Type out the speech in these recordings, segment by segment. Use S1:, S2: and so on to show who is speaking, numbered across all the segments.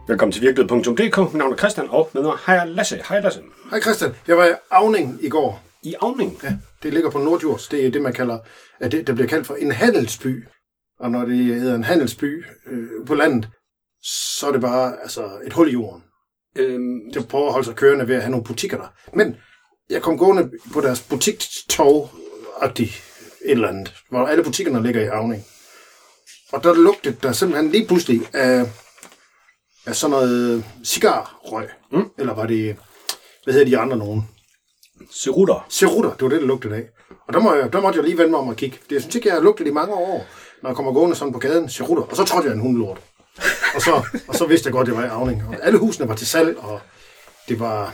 S1: Velkommen til virkelighed.dk. Mit navn er Christian, og med mig har jeg Lasse. Hej Lasse.
S2: Hej Christian. Jeg var i Auning i går.
S1: I Auning?
S2: Ja, det ligger på Nordjurs. Det er det, man kalder, at det bliver kaldt for en handelsby. Og når det hedder en handelsby på landet, så er det bare et hul i jorden. Det prøver at holde sig kørende ved at have nogle butikker der. Men jeg kom gående på deres butikstog-agtigt et eller andet, hvor alle butikkerne ligger i Auning. Og der lugtede der simpelthen lige pludselig af sådan noget cigarrøg. Eller var det, hvad hedder de andre nogen?
S1: Cerutter.
S2: Cerutter, det var det lugtede af. Og der måtte jeg lige vende mig om at kigge. Jeg synes ikke, jeg har lugtet i mange år, når jeg kommer gående sådan på gaden. Cerutter. Og så trådte jeg en hundelort. Og så vidste jeg godt, det var i Auning. Og alle husene var til salg, og det var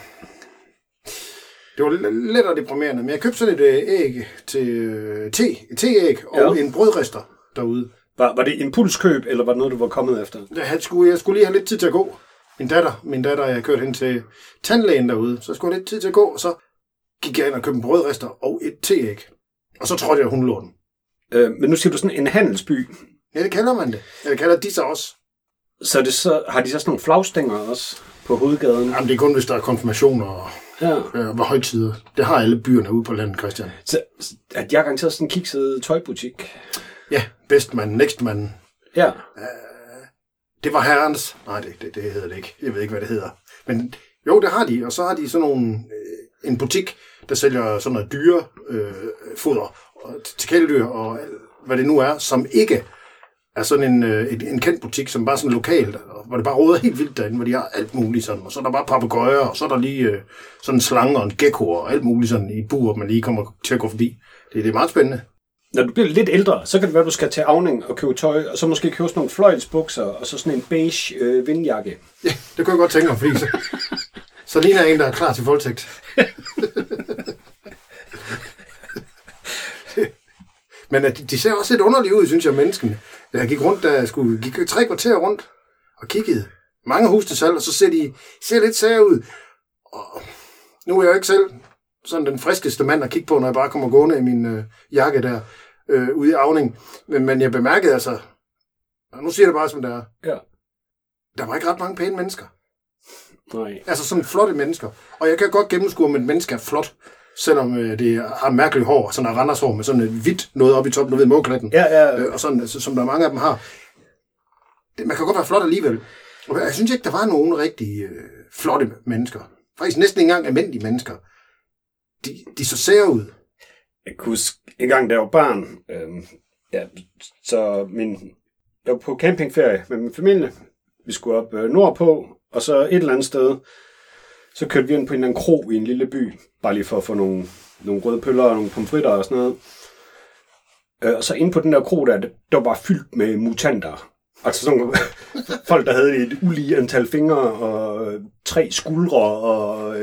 S2: lidt og deprimerende. Men jeg købte sådan et æg til teæg og en brødrester derude.
S1: Var det impulskøb, eller var det noget, du var kommet efter?
S2: Jeg skulle lige have lidt tid til at gå. Min datter, jeg kørte hen til tandlægen derude, så skulle jeg lidt tid til at gå, og så gik jeg ind og købte en brødrester og et teæg. Og så trådte jeg hundelorten.
S1: Men nu siger du sådan en handelsby.
S2: Ja, det kalder man det. Ja, det kalder de så også.
S1: Så har de så sådan nogle flagstænger også på hovedgaden?
S2: Jamen, det er kun, hvis der er konfirmationer og højtider. Det har alle byerne ude på landet, Christian.
S1: Så at jeg garanteret sådan en kikset tøjbutik?
S2: Ja, Bestman, Nextman.
S1: Ja.
S2: Det var herrens. Nej, det hedder det ikke. Jeg ved ikke, hvad det hedder. Men jo, det har de. Og så har de sådan en butik, der sælger sådan noget dyrefoder til kæledyr og hvad det nu er, som ikke er sådan en kendt butik, som bare sådan lokalt, hvor det bare råder helt vildt derinde, hvor de har alt muligt sådan. Og så er der bare papegøjer, og så er der lige sådan en slange og en gecko og alt muligt sådan i bur, man lige kommer til at gå forbi. Det er meget spændende. Når du bliver lidt ældre, så kan det være, at du skal til Auning og købe tøj, og så måske købe sådan nogle fløjelsbukser, og så sådan en beige vindjakke. Ja, det kunne jeg godt tænke mig, fordi så ligner jeg en, der er klar til voldtægt. Men de ser også lidt underlige ud, synes jeg, menneskene. Jeg gik rundt, gik 3 kvarter rundt og kiggede. Mange hus til salg, og så ser lidt sære ud. Og nu er jeg jo ikke selv sådan den friskeste mand at kigge på, når jeg bare kommer gående i min jakke der ude i Auning. Men jeg bemærkede altså, og nu siger jeg det bare som det er,
S1: ja.
S2: Der var ikke ret mange pæne mennesker.
S1: Nej.
S2: Altså sådan flotte mennesker. Og jeg kan godt gennemskue, om et menneske er flot, selvom det har mærkeligt hår, sådan en Randers hår med sådan et hvidt noget oppe i toppen, du ved, mågeklatten.
S1: Ja.
S2: Og sådan, som der mange af dem har. Man kan godt være flot alligevel. Og jeg synes ikke, der var nogen rigtig flotte mennesker. Faktisk næsten ikke engang almindelige mennesker. De så sære ud.
S1: Jeg kunne huske en gang, da jeg var barn, jeg var på campingferie med min familie. Vi skulle op nordpå, og så et eller andet sted, så kørte vi ind på en eller anden kro i en lille by, bare lige for at få nogle røde pøller og nogle pomfritter og sådan noget. Og så inde på den der kro der var bare fyldt med mutanter. Altså sådan nogle folk, der havde et ulige antal fingre og 3 skuldre og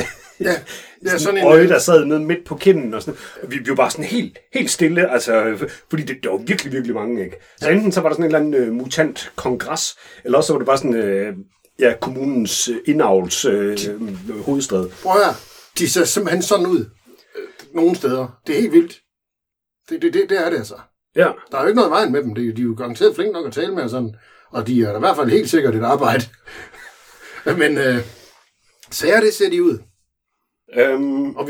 S1: sådan en øje, der sad nede midt på kinden og sådan. Vi var bare sådan helt stille, altså, fordi det var virkelig, virkelig mange, ikke? Så enten så var der sådan en eller anden mutant kongres, eller også så var det bare sådan, kommunens indavls hovedstad.
S2: Prøv at høre, de ser simpelthen sådan ud nogle steder. Det er helt vildt. Det er det altså.
S1: Ja.
S2: Der er jo ikke noget vejen med dem. De er jo garanteret flink nok at tale med og sådan. Og de er i hvert fald helt sikkert et arbejde. Men sager det ser de ud. Og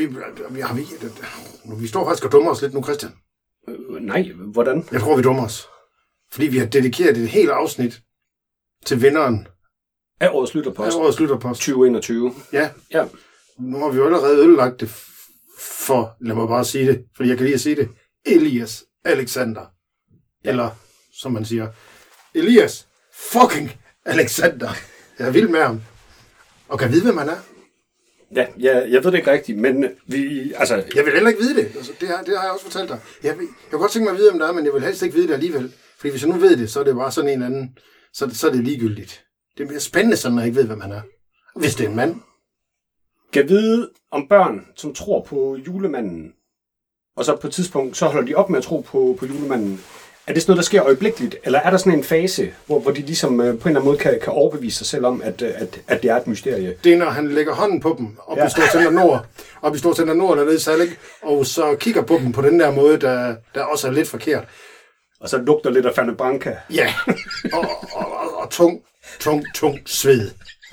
S2: vi står faktisk og dummer os lidt nu, Christian.
S1: Nej, hvordan?
S2: Jeg tror, vi dummer os. Fordi vi har dedikeret et helt afsnit til vinderen
S1: af årets lytterpost. 2021.
S2: Ja. Nu har vi jo allerede ødelagt det for, lad mig bare sige det, fordi jeg kan lige at sige det, Elias Alexander. Ja. Eller, som man siger, Elias fucking Alexander. Jeg er vild med ham. Og kan vide, hvem han er.
S1: Ja, jeg ved det ikke rigtigt, men
S2: jeg vil heller ikke vide det. Altså, det har jeg også fortalt dig. Jeg kan godt tænke mig at vide, om der er, men jeg vil helst ikke vide det alligevel. Fordi hvis jeg nu ved det, så er det bare sådan en eller anden, så er det ligegyldigt. Det er mere spændende, sådan, når jeg ikke ved, hvem han er. Hvis det er en mand.
S1: Kan vide om børn, som tror på julemanden, og så på et tidspunkt, så holder de op med at tro på julemanden. Er det sådan noget, der sker øjeblikkeligt, eller er der sådan en fase, hvor de ligesom på en eller anden måde kan overbevise sig selv om, at det er et mysterie?
S2: Det er, når han lægger hånden på dem, op i Storcenter Nord, dernede i Salling, og så kigger på dem på den der måde, der også er lidt forkert.
S1: Og så lugter lidt af Fernand Branca.
S2: Ja, og tung. tung sved.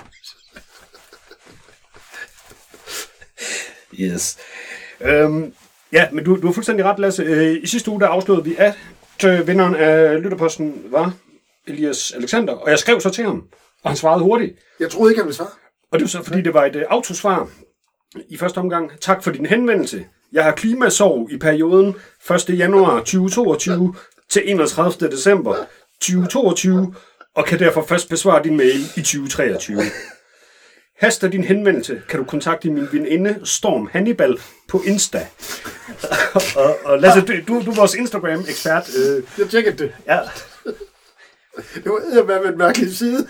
S1: Yes. Ja, men du har fuldstændig ret, Lasse. I sidste uge, der afslørede vi, at vinderen af Lytterposten var Elias Alexander, og jeg skrev så til ham, og han svarede hurtigt.
S2: Jeg troede ikke, han ville svare.
S1: Og det var så, fordi det var et autosvar i første omgang. Tak for din henvendelse. Jeg har klimasorg i perioden 1. januar 2022 til 31. december 2022, og kan derfor først besvare din mail i 2023. Haster din henvendelse, kan du kontakte min veninde Storm Hannibal på Insta. og Lasse, du er vores Instagram-ekspert.
S2: Jeg tjekkede det.
S1: Ja.
S2: Det var eddermame en mærkelig side.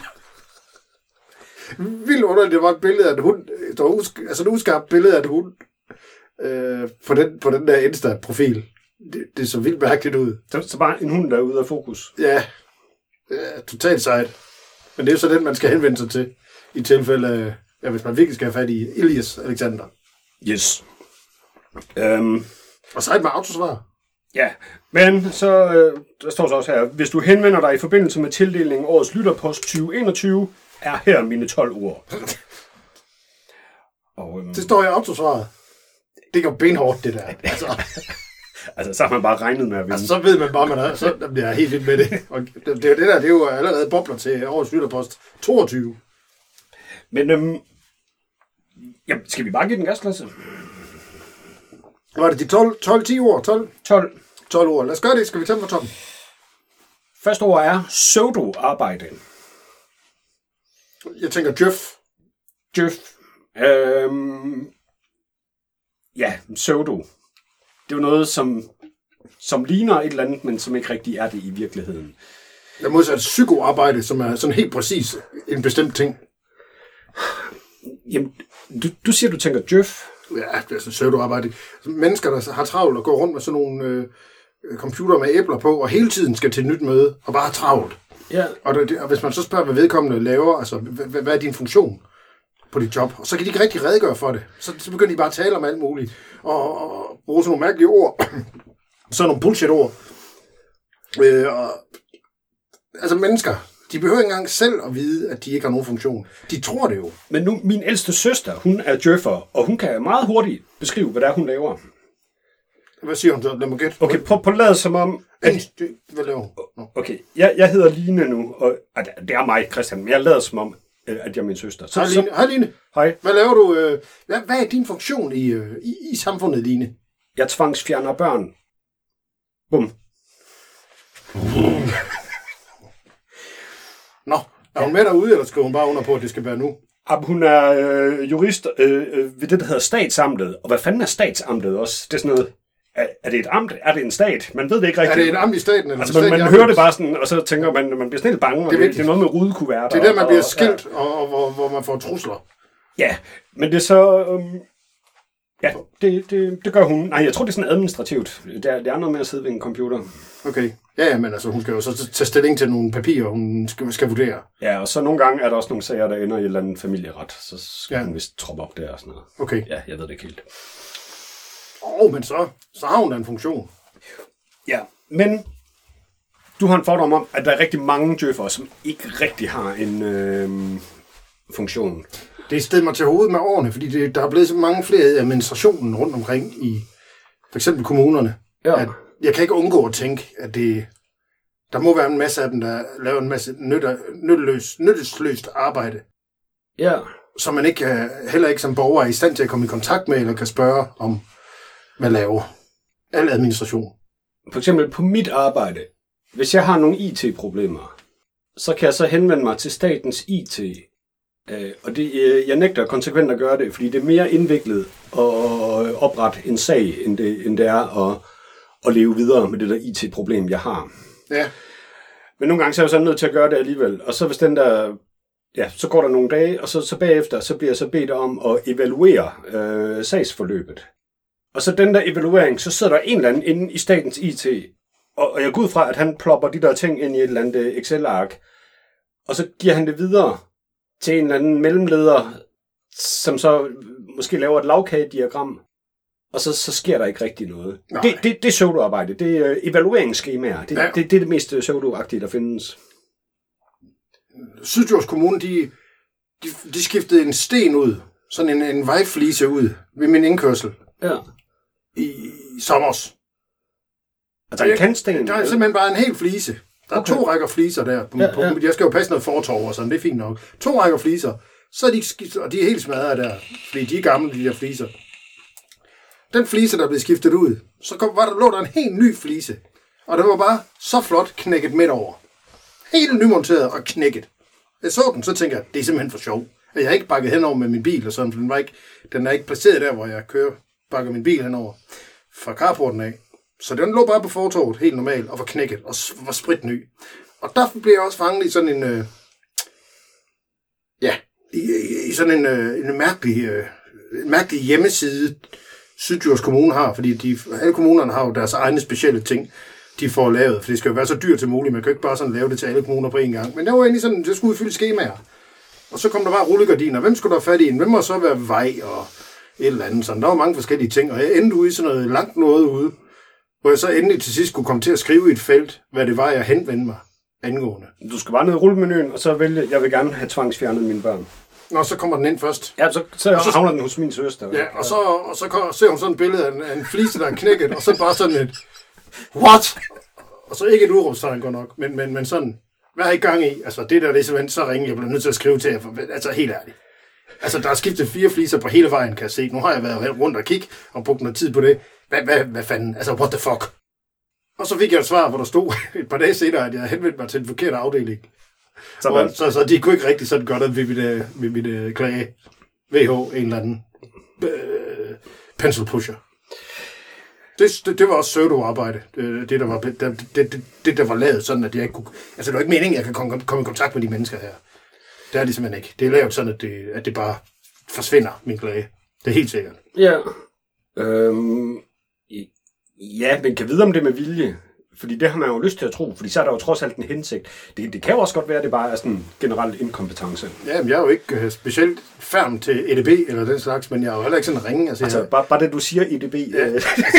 S2: Vildt underligt, det var et billede af en hund. Altså et uskarpt billede af en hund på den der Insta-profil. Det så vildt mærkeligt ud.
S1: Så bare en hund, der er ude af fokus.
S2: Ja, totalt sejt. Men det er jo så den, man skal henvende sig til. I tilfælde, hvis man virkelig skal have fat i Elias Alexander.
S1: Yes.
S2: Og sejt med autosvar.
S1: Ja, men så der står så også her, hvis du henvender dig i forbindelse med tildelingen af årets Lytterpost 2021, er her mine 12 ord. Og,
S2: det står i autosvaret. Det går benhårdt, det der.
S1: Altså, så har man bare regnet med at vinde. Altså,
S2: så ved man bare, man er, så bliver jeg helt vildt med det. Og det er det der, det er jo allerede bobler til årets Lytterpost 22.
S1: Men, ja, skal vi bare give den gas, Lasse?
S2: Var det de 12-10 ord? 12 ord. Lad os gøre det. Skal vi tage dem fra toppen?
S1: Første ord er pseudo-arbejde.
S2: Jeg tænker djøf.
S1: Ja, pseudo. Det er jo noget, som ligner et eller andet, men som ikke rigtig er det i virkeligheden.
S2: Der er modsat psykoarbejde, som er sådan helt præcis en bestemt ting.
S1: Jamen, du siger, du tænker djøf.
S2: Ja, det er sådan pseudoarbejde. Mennesker, der har travlt og går rundt med sådan nogle computer med æbler på, og hele tiden skal til et nyt møde, og bare har travlt.
S1: Ja.
S2: Og hvis man så spørger, hvad vedkommende laver, altså, hvad er din funktion på dit job? Og så kan de ikke rigtig redegøre for det. Så begynder de bare at tale om alt muligt, og bruge sådan nogle mærkelige ord. Sådan nogle bullshit-ord. Altså mennesker, de behøver ikke engang selv at vide, at de ikke har nogen funktion. De tror det jo.
S1: Men nu, min ældste søster, hun er djøffer, og hun kan meget hurtigt beskrive, hvad det er, hun laver.
S2: Hvad siger hun så? Lad mig gætte.
S1: Okay, prøv at lade som om...
S2: Hvad laver hun?
S1: Okay, jeg hedder Line nu, og det er mig, Christian, men jeg lader som om, at jeg er min søster.
S2: Hej Line.
S1: Hej.
S2: Hvad laver du? Hvad er din funktion i samfundet, Line?
S1: Jeg tvangsfjerner børn. Bum.
S2: Nå, er hun med derude, eller skal hun bare under på, at det skal være nu?
S1: Hun er jurist ved det, der hedder statsamtet. Og hvad fanden er statsamtet også? Det er sådan noget... Er det et amt? Er det en stat? Man ved det ikke rigtigt.
S2: Er det et amt i staten? Eller
S1: altså, man hører det bare sådan, og så tænker man bliver sådan helt bange. Det er noget med rudekuverter.
S2: Det er der, man bliver skilt, og hvor man får trusler.
S1: Ja, men det er så... ja, det gør hun. Nej, jeg tror, det er sådan administrativt. Det er noget med at sidde ved en computer.
S2: Okay. Ja, men altså, hun skal jo så tage stilling til nogle papirer, hun skal vurdere.
S1: Ja, og så nogle gange er der også nogle sager, der ender i et eller andet familieret. Så skal hun vist troppe op der og sådan noget.
S2: Okay.
S1: Ja, jeg ved det ikke helt.
S2: Men så har hun da en funktion.
S1: Ja, men du har en fordom om, at der er rigtig mange djøffere, som ikke rigtig har en funktion.
S2: Det er stedet mig til hovedet med årene, fordi der er blevet så mange flere i administrationen rundt omkring i for eksempel kommunerne. Ja. At jeg kan ikke undgå at tænke, at der må være en masse af dem, der laver en masse nyttesløst arbejde.
S1: Ja.
S2: Som man ikke, heller ikke som borger er i stand til at komme i kontakt med, eller kan spørge om, hvad laver. Al administration.
S1: For eksempel på mit arbejde, hvis jeg har nogle IT-problemer, så kan jeg så henvende mig til statens IT. Og jeg nægter konsekvent at gøre det, fordi det er mere indviklet at oprette en sag, end det er at leve videre med det der IT-problem, jeg har. Ja. Men nogle gange så er jeg så nødt til at gøre det alligevel. Og så hvis den der... Ja, så går der nogle dage, og så bagefter, så bliver jeg så bedt om at evaluere sagsforløbet. Og så den der evaluering, så sidder der en eller anden inde i statens IT, og jeg går ud fra, at han plopper de der ting ind i et eller andet Excel-ark, og så giver han det videre til en eller anden mellemleder, som så måske laver et lavkagediagram, og så sker der ikke rigtig noget. Det er pseudoarbejde, det er evalueringsskemaer, det er det mest pseudoagtige, der findes.
S2: Syddjurs Kommune, de skiftede en sten ud, sådan en vejflise ud ved min indkørsel.
S1: Ja.
S2: I sommers.
S1: Altså en kantsten?
S2: Der er simpelthen bare en hel flise. Der er 2 rækker fliser der. Jeg skal jo passe noget fortov og sådan, det er fint nok. 2 rækker fliser. Så er de er helt smadret der, fordi de er gamle, de der fliser. Den flise, der blev skiftet ud, så lå der en helt ny flise. Og det var bare så flot knækket midt over. Helt nymonteret og knækket. Jeg så den, så tænker jeg, det er simpelthen for sjov. Jeg har ikke bakket henover med min bil og sådan, for den er ikke placeret der, hvor jeg bakker min bil henover fra carporten af. Så den lå bare på fortovet, helt normalt, og var knækket, og var spritny. Og der blev jeg også fanget i sådan en, i sådan en mærkelig hjemmeside, Syddjurs Kommune har, fordi alle kommunerne har jo deres egne specielle ting, de får lavet, for det skal jo være så dyrt til muligt, man kan jo ikke bare sådan lave det til alle kommuner på en gang. Men det var egentlig sådan, det skulle udfylde skemaer. Og så kom der bare rullegardiner. Hvem skulle der fat i en? Hvem må så være vej og et eller andet sådan. Der var mange forskellige ting, og jeg endte ude i sådan noget langt noget ude, hvor jeg så endelig til sidst kunne komme til at skrive i et felt, hvad det var, jeg henvendte mig angående.
S1: Du skal bare ned i rullemenuen, og så vælge, jeg vil gerne have tvangsfjernet mine børn.
S2: Nå, så kommer den ind først.
S1: Ja, så havner den hos min søster.
S2: Ja, og så ser hun sådan et billede af en flise, der er knækket, og så bare sådan et, what? Og så ikke et udråbstegn godt nok, men sådan, hvad er I gang i? Altså, det er simpelthen så ringe, jeg bliver nødt til at skrive til jer, altså helt ærligt. Altså, der er skiftet 4 fliser på hele vejen, kan jeg se. Nu har jeg været rundt og kigge og brugt noget tid på det. Hvad fanden? Altså, what the fuck? Og så fik jeg et svar, hvor der stod et par dage senere, at jeg henvendte mig til en forkert afdeling. Så de kunne ikke rigtig sådan godt at ved mit klage VH, en eller anden pencil pusher. Det var også pseudo-arbejde, det der var lavet sådan, at jeg ikke kunne... Altså, det var ikke meningen, at jeg kan komme i kontakt med de mennesker her. Det er det simpelthen ikke. Det er lavet sådan, at det bare forsvinder, min klage. Det er helt sikkert.
S1: Ja. Ja, men kan vide om det med vilje. Fordi det har man jo lyst til at tro, fordi så er der jo trods alt en hensigt. Det kan jo også godt være, at det bare er sådan en generel inkompetence.
S2: Ja, men jeg er jo ikke specielt færm til EDB eller den slags, men jeg er jo heller ikke sådan ringe.
S1: Altså bare det, du siger EDB.
S2: Ja,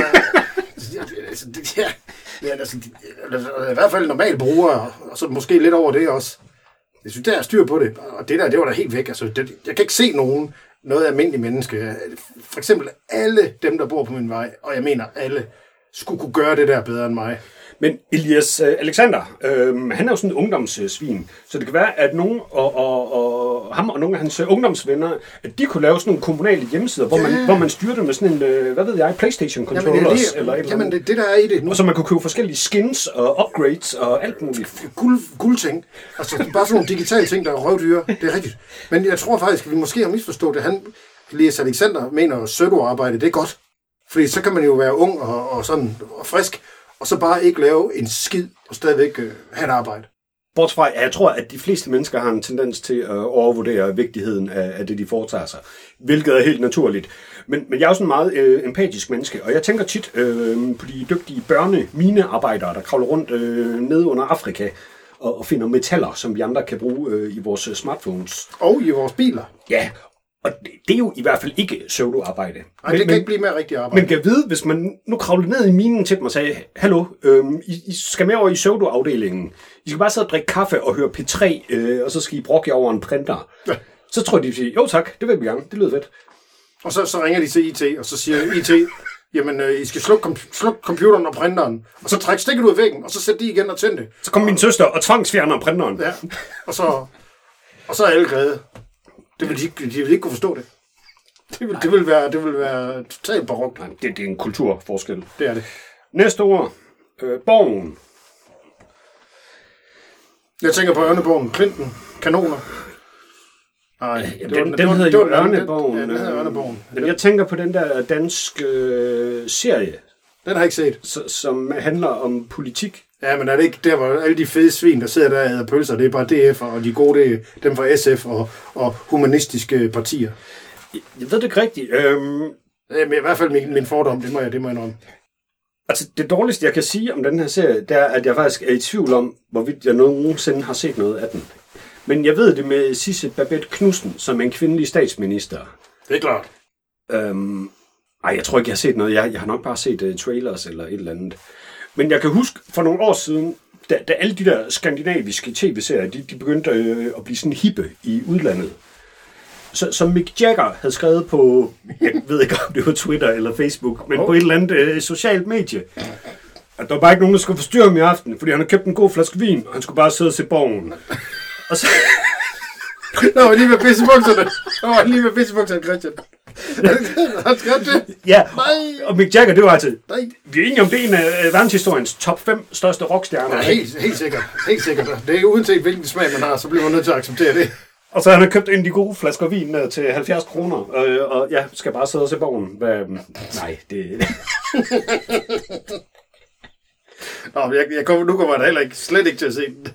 S2: i hvert fald normalt bruger, og så måske lidt over det også. Jeg synes, der er styr på det, og det var da helt væk. Altså, jeg kan ikke se noget almindeligt menneske. For eksempel alle dem, der bor på min vej, og jeg mener alle, skulle kunne gøre det der bedre end mig.
S1: Men Elias Alexander, han er jo sådan en ungdomssvin, så det kan være, at nogen og ham og nogle af hans ungdomsvenner, at de kunne lave sådan nogle kommunale hjemmesider, hvor man styrer det med sådan en, hvad ved jeg, PlayStation-controllers eller et eller andet.
S2: Jamen, det der er i det nu.
S1: Og så man kunne købe forskellige skins og upgrades og alt muligt.
S2: Guldting. Altså, bare sådan nogle digitale ting, der er røvdyre. Det er rigtigt. Men jeg tror faktisk, at vi måske har misforstået det. Elias Alexander mener, at pseudo-arbejde, det er godt. Fordi så kan man jo være ung og sådan og frisk, og så bare ikke lave en skid og stadigvæk have et arbejde.
S1: Bortset fra, jeg tror, at de fleste mennesker har en tendens til at overvurdere vigtigheden af det, de foretager sig. Hvilket er helt naturligt. Men jeg er jo sådan en meget empatisk menneske, og jeg tænker tit på de dygtige børneminearbejdere, der kravler rundt nede under Afrika og finder metaller, som vi andre kan bruge i vores smartphones.
S2: Og i vores biler.
S1: Ja, og det er jo i hvert fald ikke pseudo-arbejde.
S2: Nej, det kan ikke blive mere rigtig arbejde.
S1: Men kan vide, hvis man nu kravlede ned i minen til dem og sagde, hallo, I skal med over i pseudo-afdelingen. I skal bare sidde og drikke kaffe og høre P3, og så skal I brokke jer over en printer. Ja. Så tror de siger, jo tak, det vil vi gerne, det lyder fedt.
S2: Og så ringer de til IT, og så siger IT, jamen, I skal slukke computeren og printeren, og så trække stikket ud af væggen, og så sætte de igen og tænde det.
S1: Så kommer min søster og tvangsfjerner printeren.
S2: Ja, og så er alle glade. De vil ikke kunne forstå det. Det vil være totalt barokt.
S1: Det er en kulturforskel.
S2: Det er det.
S1: Næste ord. Borgen.
S2: Jeg tænker på Ørneborgen. Klinten. Kanoner. Nej,
S1: den hedder jo Ørneborgen.
S2: Ja, den hedder Ørneborgen.
S1: Men jeg tænker på den der danske serie.
S2: Den har jeg ikke set.
S1: Som handler om politik.
S2: Ja, men er det ikke der, hvor alle de fede svin, der sidder der og æder pølser, det er bare DF, og de gode, det er dem fra SF og humanistiske partier?
S1: Jeg ved det ikke rigtigt.
S2: Men i hvert fald min fordom, det må jeg indrømme.
S1: Altså, det dårligste, jeg kan sige om den her serie, det er, at jeg faktisk er i tvivl om, hvorvidt jeg nogensinde har set noget af den. Men jeg ved det med Sisse Babett Knudsen, som en kvindelig statsminister.
S2: Det er klart.
S1: Jeg tror ikke, jeg har set noget. Jeg har nok bare set trailers eller et eller andet. Men jeg kan huske, for nogle år siden, da alle de der skandinaviske tv-serier, de begyndte at blive sådan hippe i udlandet. Så Mick Jagger havde skrevet på, jeg ved ikke om det var Twitter eller Facebook, men på et eller andet socialt medie, at der var bare ikke nogen, der skulle forstyrre ham i aften, fordi han havde købt en god flaske vin, og han skulle bare sidde og se Borgen. Og så...
S2: Der var lige med pissebukserne. Christian. Han skrev det.
S1: Ja,
S2: Nej.
S1: og Mick Jagger, det var altså...
S2: Nej.
S1: Vi er enige om, det er en af verdenshistoriens top 5 største rockstjerner.
S2: Ja, helt sikkert. Det er uanset hvilken smag man har, så bliver man nødt til at acceptere det.
S1: Og så har han købt en af de gode flasker vin til 70 kroner, og ja, skal bare sidde og se Borgen. Nej, det...
S2: Nu kommer jeg da heller ikke, slet ikke til at se den.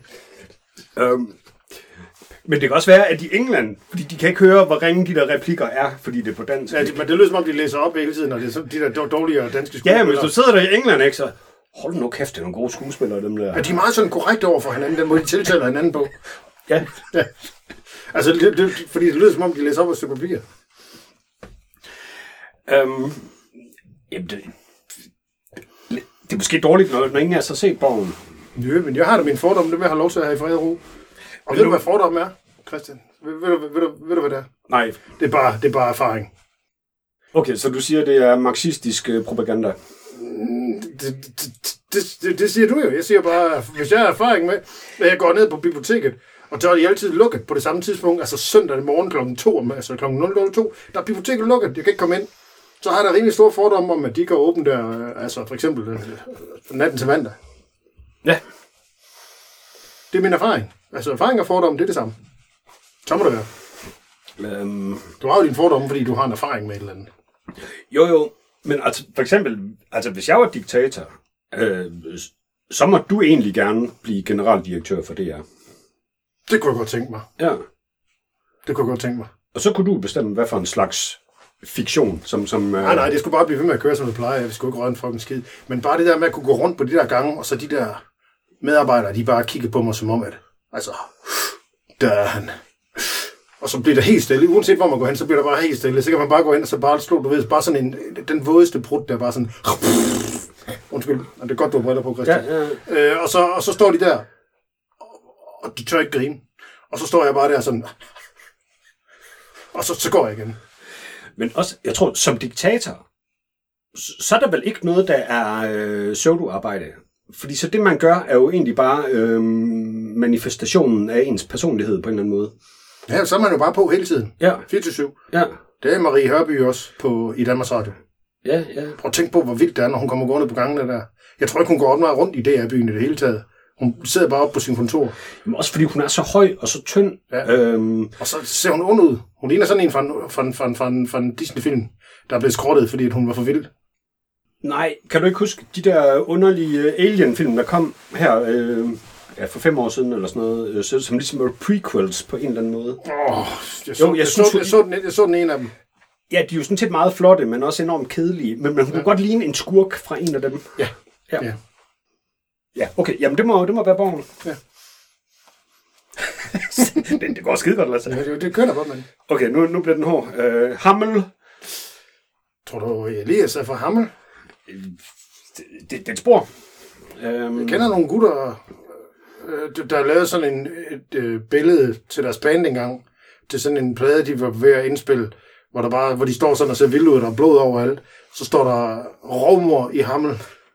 S1: Men det kan også være, at i England, fordi de kan ikke høre, hvor ringe de der replikker er, fordi det er på dansk.
S2: Ja, men det lyder som om, de læser op hele tiden, og det er sådan, de der dårligere danske skuespillere.
S1: Ja, men hvis du sidder der i England, ikke, så hold nu kæft, det er nogle gode skuespillere, dem der.
S2: Ja, de er meget sådan korrekte over for hinanden, den måde de tiltaler hinanden på.
S1: Ja.
S2: Altså, fordi det lyder som om, de læser op af stykke papir.
S1: Jamen, det er måske dårligt, når ingen af sig set Borgen.
S2: Ja, men jeg har da min fordom, det vil jeg have lov til at have i fred og ro. Og ved du, hvad fordom er, Christian? Ved du, hvad det er?
S1: Nej.
S2: Det er bare erfaring.
S1: Okay, så du siger, det er marxistisk propaganda?
S2: Det siger du jo. Jeg siger bare, hvis jeg har erfaring med, at jeg går ned på biblioteket, og så er de altid lukket på det samme tidspunkt, altså søndag morgen kl. 2, altså kl. 0:02, der er biblioteket lukket, jeg kan ikke komme ind. Så har der rimelig stor fordom om, at de kan åbne der, altså for eksempel natten til mandag.
S1: Ja.
S2: Det er min erfaring. Altså erfaring og fordom, det er det samme. Så må det være. Du har jo din fordom, fordi du har en erfaring med et eller andet.
S1: Jo. Men altså, for eksempel, altså, hvis jeg var diktator, så må du egentlig gerne blive generaldirektør for DR.
S2: Det kunne jeg godt tænke mig.
S1: Ja.
S2: Det kunne jeg godt tænke mig.
S1: Og så kunne du bestemme, hvad for en slags fiktion, som
S2: Nej, det skulle bare blive ved med at køre, som det plejer. Vi skulle ikke røre en fucking skid. Men bare det der med at kunne gå rundt på de der gange, og så de der medarbejdere, de bare kiggede på mig som om, at altså, der er han. Og så bliver der helt stille. Uanset hvor man går hen, så bliver der bare helt stille. Så kan man bare gå hen, og så bare slå, du ved, bare sådan den vådeste prut, der bare sådan... Undskyld, det er godt, du har briller på, Christian. Ja. Og så står de der, og de tør ikke grine. Og så står jeg bare der sådan... Og så går jeg igen. Men
S1: også, jeg tror, som diktator, så er der vel ikke noget, der er pseudo-arbejde. Fordi så det, man gør, er jo egentlig bare manifestationen af ens personlighed på en eller anden måde.
S2: Ja, så er man jo bare på hele tiden.
S1: Ja.
S2: 24/7.
S1: Ja.
S2: Det er Marie Hørby også i Danmarks Radio.
S1: Ja.
S2: Prøv at tænke på, hvor vildt det er, når hun kommer gående på gangene der. Jeg tror ikke, hun går meget rundt i DR-byen i det hele taget. Hun sidder bare oppe på sin kontor.
S1: Jamen også fordi hun er så høj og så tynd.
S2: Ja. Og så ser hun ond ud. Hun ligner sådan en fra en Disney-film, der er blevet skrottet, fordi hun var for vild.
S1: Nej, kan du ikke huske de der underlige Alien-film, der kom her for 5 år siden, eller sådan noget, som ligesom var prequels på en eller anden måde?
S2: Jeg så den ene af dem.
S1: Ja, de er jo sådan set meget flotte, men også enormt kedelige. Men hun kunne godt ligne en skurk fra en af dem. Ja, okay. Jamen, det må være Borgen.
S2: Ja.
S1: det går skide godt, altså.
S2: Det kører da godt, mand.
S1: Okay, nu bliver den hård. Hammel.
S2: Tror du, Elias er fra Hammel?
S1: Det er et spor.
S2: Jeg kender nogle gutter, der lavede sådan et billede til deres band engang, til sådan en plade, de var ved at indspille, hvor de står sådan og ser vildt ud, og der er blod overalt. Så står der Rovmor i Hammel,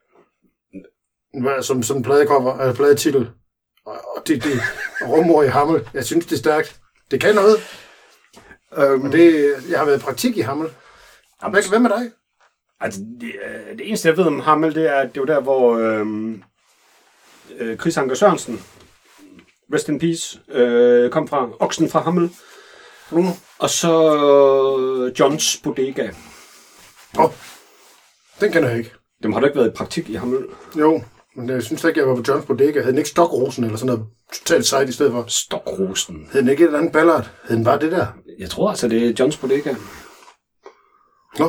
S2: som sådan en pladetitel. Og det Rovmor i Hammel. Jeg synes, det er stærkt. Det kan noget. Og jeg har været i praktik i Hammel. Hvad med dig?
S1: Altså, det eneste, jeg ved om Hammel, det er jo der, hvor Chris Anker Sørensen, rest in peace, kom fra. Oksen fra Hammel. Og så Johns Bodega.
S2: Den kender jeg ikke.
S1: Dem har du ikke været i praktik i Hammel?
S2: Jo, men jeg synes ikke, jeg var på Johns Bodega. Hed den ikke Stokrosen eller sådan noget totalt sejt i stedet for?
S1: Stokrosen?
S2: Hed den ikke et eller andet ballard? Hed den bare det der?
S1: Jeg tror altså, det er Johns Bodega.
S2: Nå.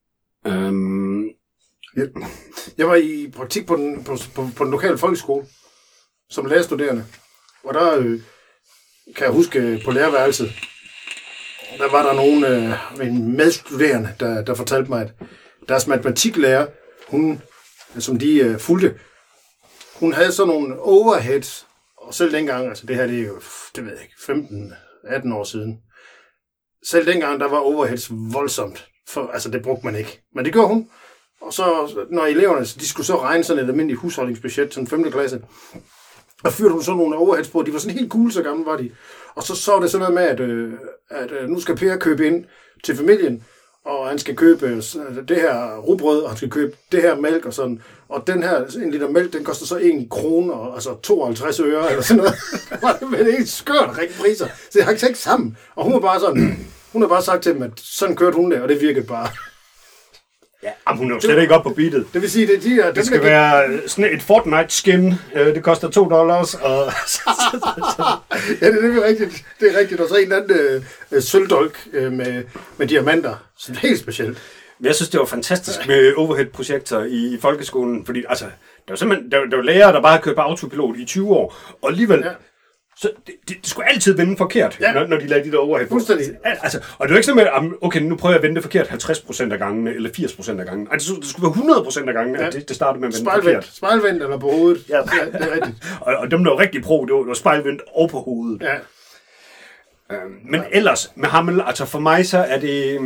S2: Jeg var i praktik på den lokale folkeskole som lærerstuderende. Og der kan jeg huske på lærerværelset, der var der en medstuderende, der fortalte mig, at deres matematiklærer, hun, som de fulgte, hun havde sådan nogle overheads, og selv dengang, altså det her, det er jo, det ved jeg ikke, 15-18 år siden. Selv dengang, der var overheads voldsomt, for altså det brugte man ikke. Men det gjorde hun. Og så, når eleverne, de skulle så regne sådan et almindeligt husholdningsbudget, sådan 5. klasse, og fyrte hun sådan nogle overheads på, de var sådan helt cool, så gamle var de. Og så var det sådan noget med, at nu skal Per købe ind til familien, og han skal købe det her rugbrød, og han skal købe det her mælk og sådan. Og den her, 1 liter mælk, den koster så 1 krone, altså 52 øre, eller sådan noget. Det er helt skørt rigtig priser. Så jeg har ikke sammen. Og hun har bare sagt til dem, at sådan kørte hun det, og det virkede bare.
S1: Ja, hun er jo slet ikke op på beatet.
S2: Det vil sige,
S1: det skal være sådan et Fortnite-skin. Det koster $2. Og
S2: ja, det er rigtigt. Det er rigtigt. Og så en eller anden sølvdolk med diamanter. Så det er helt specielt.
S1: Jeg synes, det var fantastisk med overhead-projekter i folkeskolen. Fordi altså, der var simpelthen der var lærere, der bare havde kørt på autopilot i 20 år. Og alligevel... Ja. Så det skulle altid vende forkert, når de lavede de der overhead.
S2: Fuldstændig.
S1: Altså, og det var ikke sådan med, okay, nu prøver jeg at vende det forkert 50% af gangene, eller 80% af gangene. Altså, det skulle være 100% af gangene, at det startede med at vende forkert.
S2: Spejlvendt eller på hovedet. Ja, det er rigtigt.
S1: og dem, der var rigtig pro, det var spejlvendt og på hovedet.
S2: Ja.
S1: Men ellers, med Hammel, altså for mig, så er det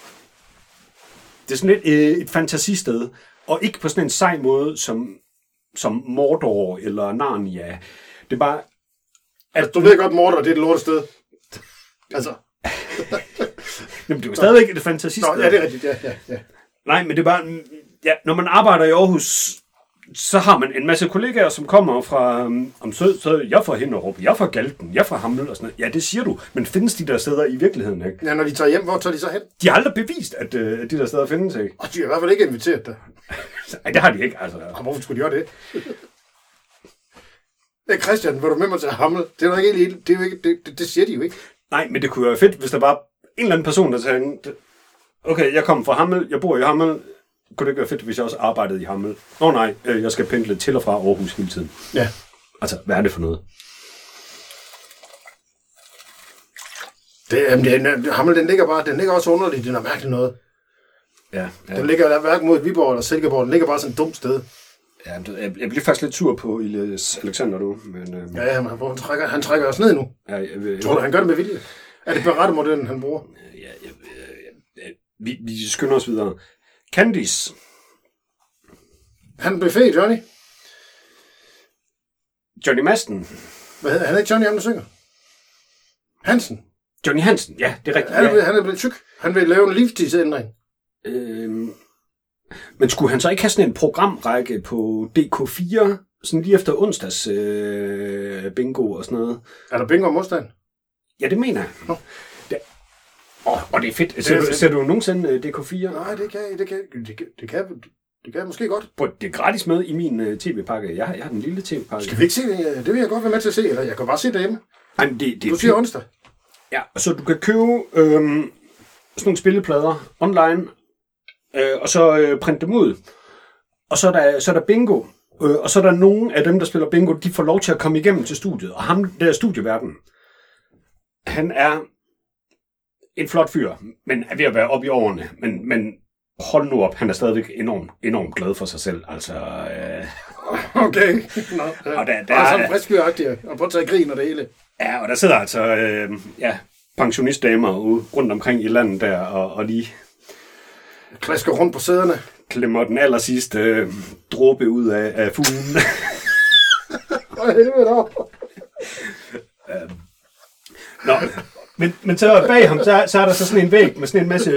S1: er sådan et fantasisted, og ikke på sådan en sej måde, som Mordor eller Narnia. Det er bare...
S2: Altså, du ved godt, Mordor, det er et lortested. Altså.
S1: Jamen, det er jo stadigvæk et fantasisted.
S2: Nå, ja, det er rigtigt, ja.
S1: Nej, men det er bare... Ja, når man arbejder i Aarhus, så har man en masse kollegaer, som kommer fra... så jeg fra Hinderup, jeg fra Galten, jeg fra Hammel og sådan noget. Ja, det siger du. Men findes de der steder i virkeligheden, ikke?
S2: Ja, når de tager hjem, hvor tager de så hen?
S1: De har aldrig bevist, at de der steder findes, ikke?
S2: Og de har i hvert fald ikke inviteret dig.
S1: Nej, det har de ikke, altså.
S2: Og hvorfor skulle de gøre det? Christian, vil du med mig til Hammel? Det er jo ikke helt... Det siger de jo ikke.
S1: Nej, men det kunne være fedt, hvis der var en eller anden person, der sagde, okay, jeg kommer fra Hammel, jeg bor i Hammel. Kunne det ikke være fedt, hvis jeg også arbejdede i Hammel? Nej, jeg skal pendle til og fra Aarhus hele tiden.
S2: Ja.
S1: Altså, hvad er det for noget?
S2: Hammel, den ligger også underligt. Den er mærkeligt noget.
S1: Ja.
S2: Den ligger der hverken mod Viborg eller Silkeborg. Den ligger bare sådan et dumt sted.
S1: Ja, jeg bliver faktisk lidt sur på Elias Alexander nu. Men,
S2: ja, men han trækker os ned nu.
S1: Ja,
S2: tror du, han gør det med vilje? Er det berettemodellen, han bruger?
S1: Vi skynder os videre. Candice.
S2: Han blev fed, Johnny.
S1: Johnny Madsen.
S2: Hvad hedder han? Ikke Johnny, der synger? Hansen.
S1: Johnny Hansen, ja, det er rigtigt.
S2: Han er blevet tyk. Han vil lave en livstidsændring.
S1: Men skulle han så ikke have sådan en programrække på DK4, sådan lige efter onsdags bingo og sådan noget?
S2: Er der bingo om onsdagen?
S1: Ja, det mener jeg.
S2: Nå.
S1: Og det er fedt. Ser du nogensinde DK4?
S2: Nej, det kan jeg måske godt.
S1: Det er gratis med i min tv-pakke. Jeg har den lille tv-pakke.
S2: Skal vi ikke se det? Det vil jeg godt være med til at se, eller jeg kan bare se derhjemme.
S1: Ej,
S2: du siger onsdag.
S1: Ja, så du kan købe sådan nogle spilleplader online, og så printe dem ud. Og så er der bingo. Og så er der nogen af dem, der spiller bingo, de får lov til at komme igennem til studiet. Og ham, der er studieverden, han er en flot fyr, men er ved at være oppe i årene. Men hold nu op, han er stadigvæk enormt glad for sig selv. Altså,
S2: okay.
S1: Nå, og der
S2: er sådan friskfyragtig, og prøv at tage grin og det hele.
S1: Ja, og der sidder altså pensionistdamer ude rundt omkring i landet der, og lige
S2: klasker rundt på sæderne. Klemmer
S1: den allersidste dråbe ud af fuglen.
S2: Hvad helvede dog?
S1: Nå, men så bag ham, så er der så sådan en væg med sådan en masse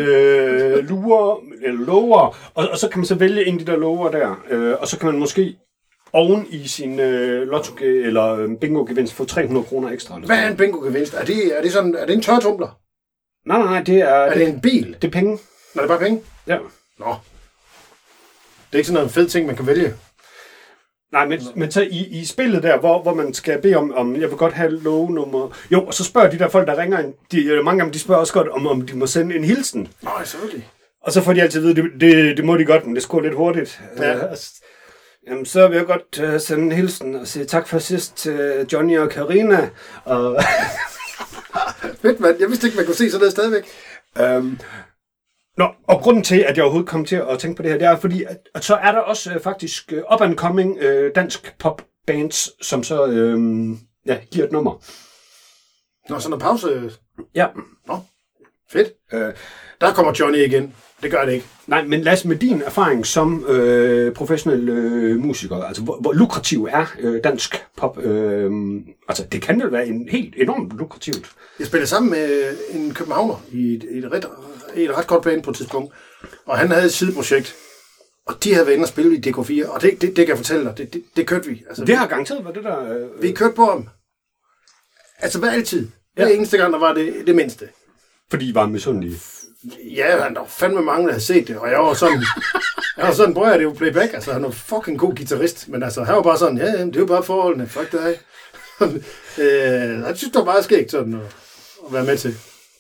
S1: låger, og så kan man så vælge en af de der låger der, og så kan man måske oven i sin lotto eller bingo-gevinst få 300 kroner ekstra.
S2: Hvad er en bingo-gevinst? Er det en tørretumbler?
S1: Nej, det er...
S2: Er det en bil?
S1: Det er penge.
S2: Nå, det er bare penge?
S1: Ja.
S2: Nå. Det er ikke sådan noget fed ting, man kan vælge.
S1: Nej, men så i spillet der, hvor man skal bede om jeg vil godt have lågenummer. Jo, og så spørger de der folk, der ringer ind, mange af dem, de spørger også godt, om de må sende en hilsen.
S2: Nej, selvfølgelig.
S1: Og så får de altid at vide, det må de godt, men det skulle lidt hurtigt.
S2: Ja.
S1: Jamen, så vil jeg godt sende en hilsen og sige tak for sidst til Johnny og Karina. Og
S2: fedt, mand. Jeg vidste ikke, man kunne se sådan noget stadigvæk.
S1: Nå, og grunden til, at jeg overhovedet kom til at tænke på det her, det er fordi, at så er der også faktisk up-and-coming dansk pop-bands, som så giver et nummer.
S2: Nå, sådan en pause.
S1: Ja.
S2: Nå, fedt. Der kommer Johnny igen. Det gør det ikke.
S1: Nej, men Lasse, med din erfaring som professionel musiker, altså hvor lukrativ er dansk pop? Altså, det kan jo være en helt enormt lukrativt.
S2: Jeg spillede sammen med en københavner i et ret godt band på et tidspunkt, og han havde et sideprojekt, og de havde været inde og spille i DK4, og det kan jeg fortælle dig, det kørte vi. Altså,
S1: det har garanteret været det der...
S2: Vi kørte på ham. Altså hver altid. Hver eneste gang, der var det mindste.
S1: Fordi I var misundelige.
S2: Ja, han var fandme mange, der havde set det, og jeg var sådan, bror, det er jo playback, altså han er fucking god guitarist, men altså, han var bare sådan, ja, det er jo bare forholdene, fuck dig. Jeg synes, det var meget skægt sådan at være med til.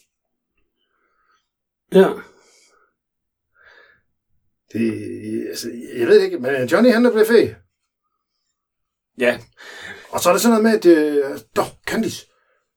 S1: Ja.
S2: Altså, jeg ved ikke, men Johnny, han er blevet fed.
S1: Ja.
S2: Og så er der sådan noget med, at Candice.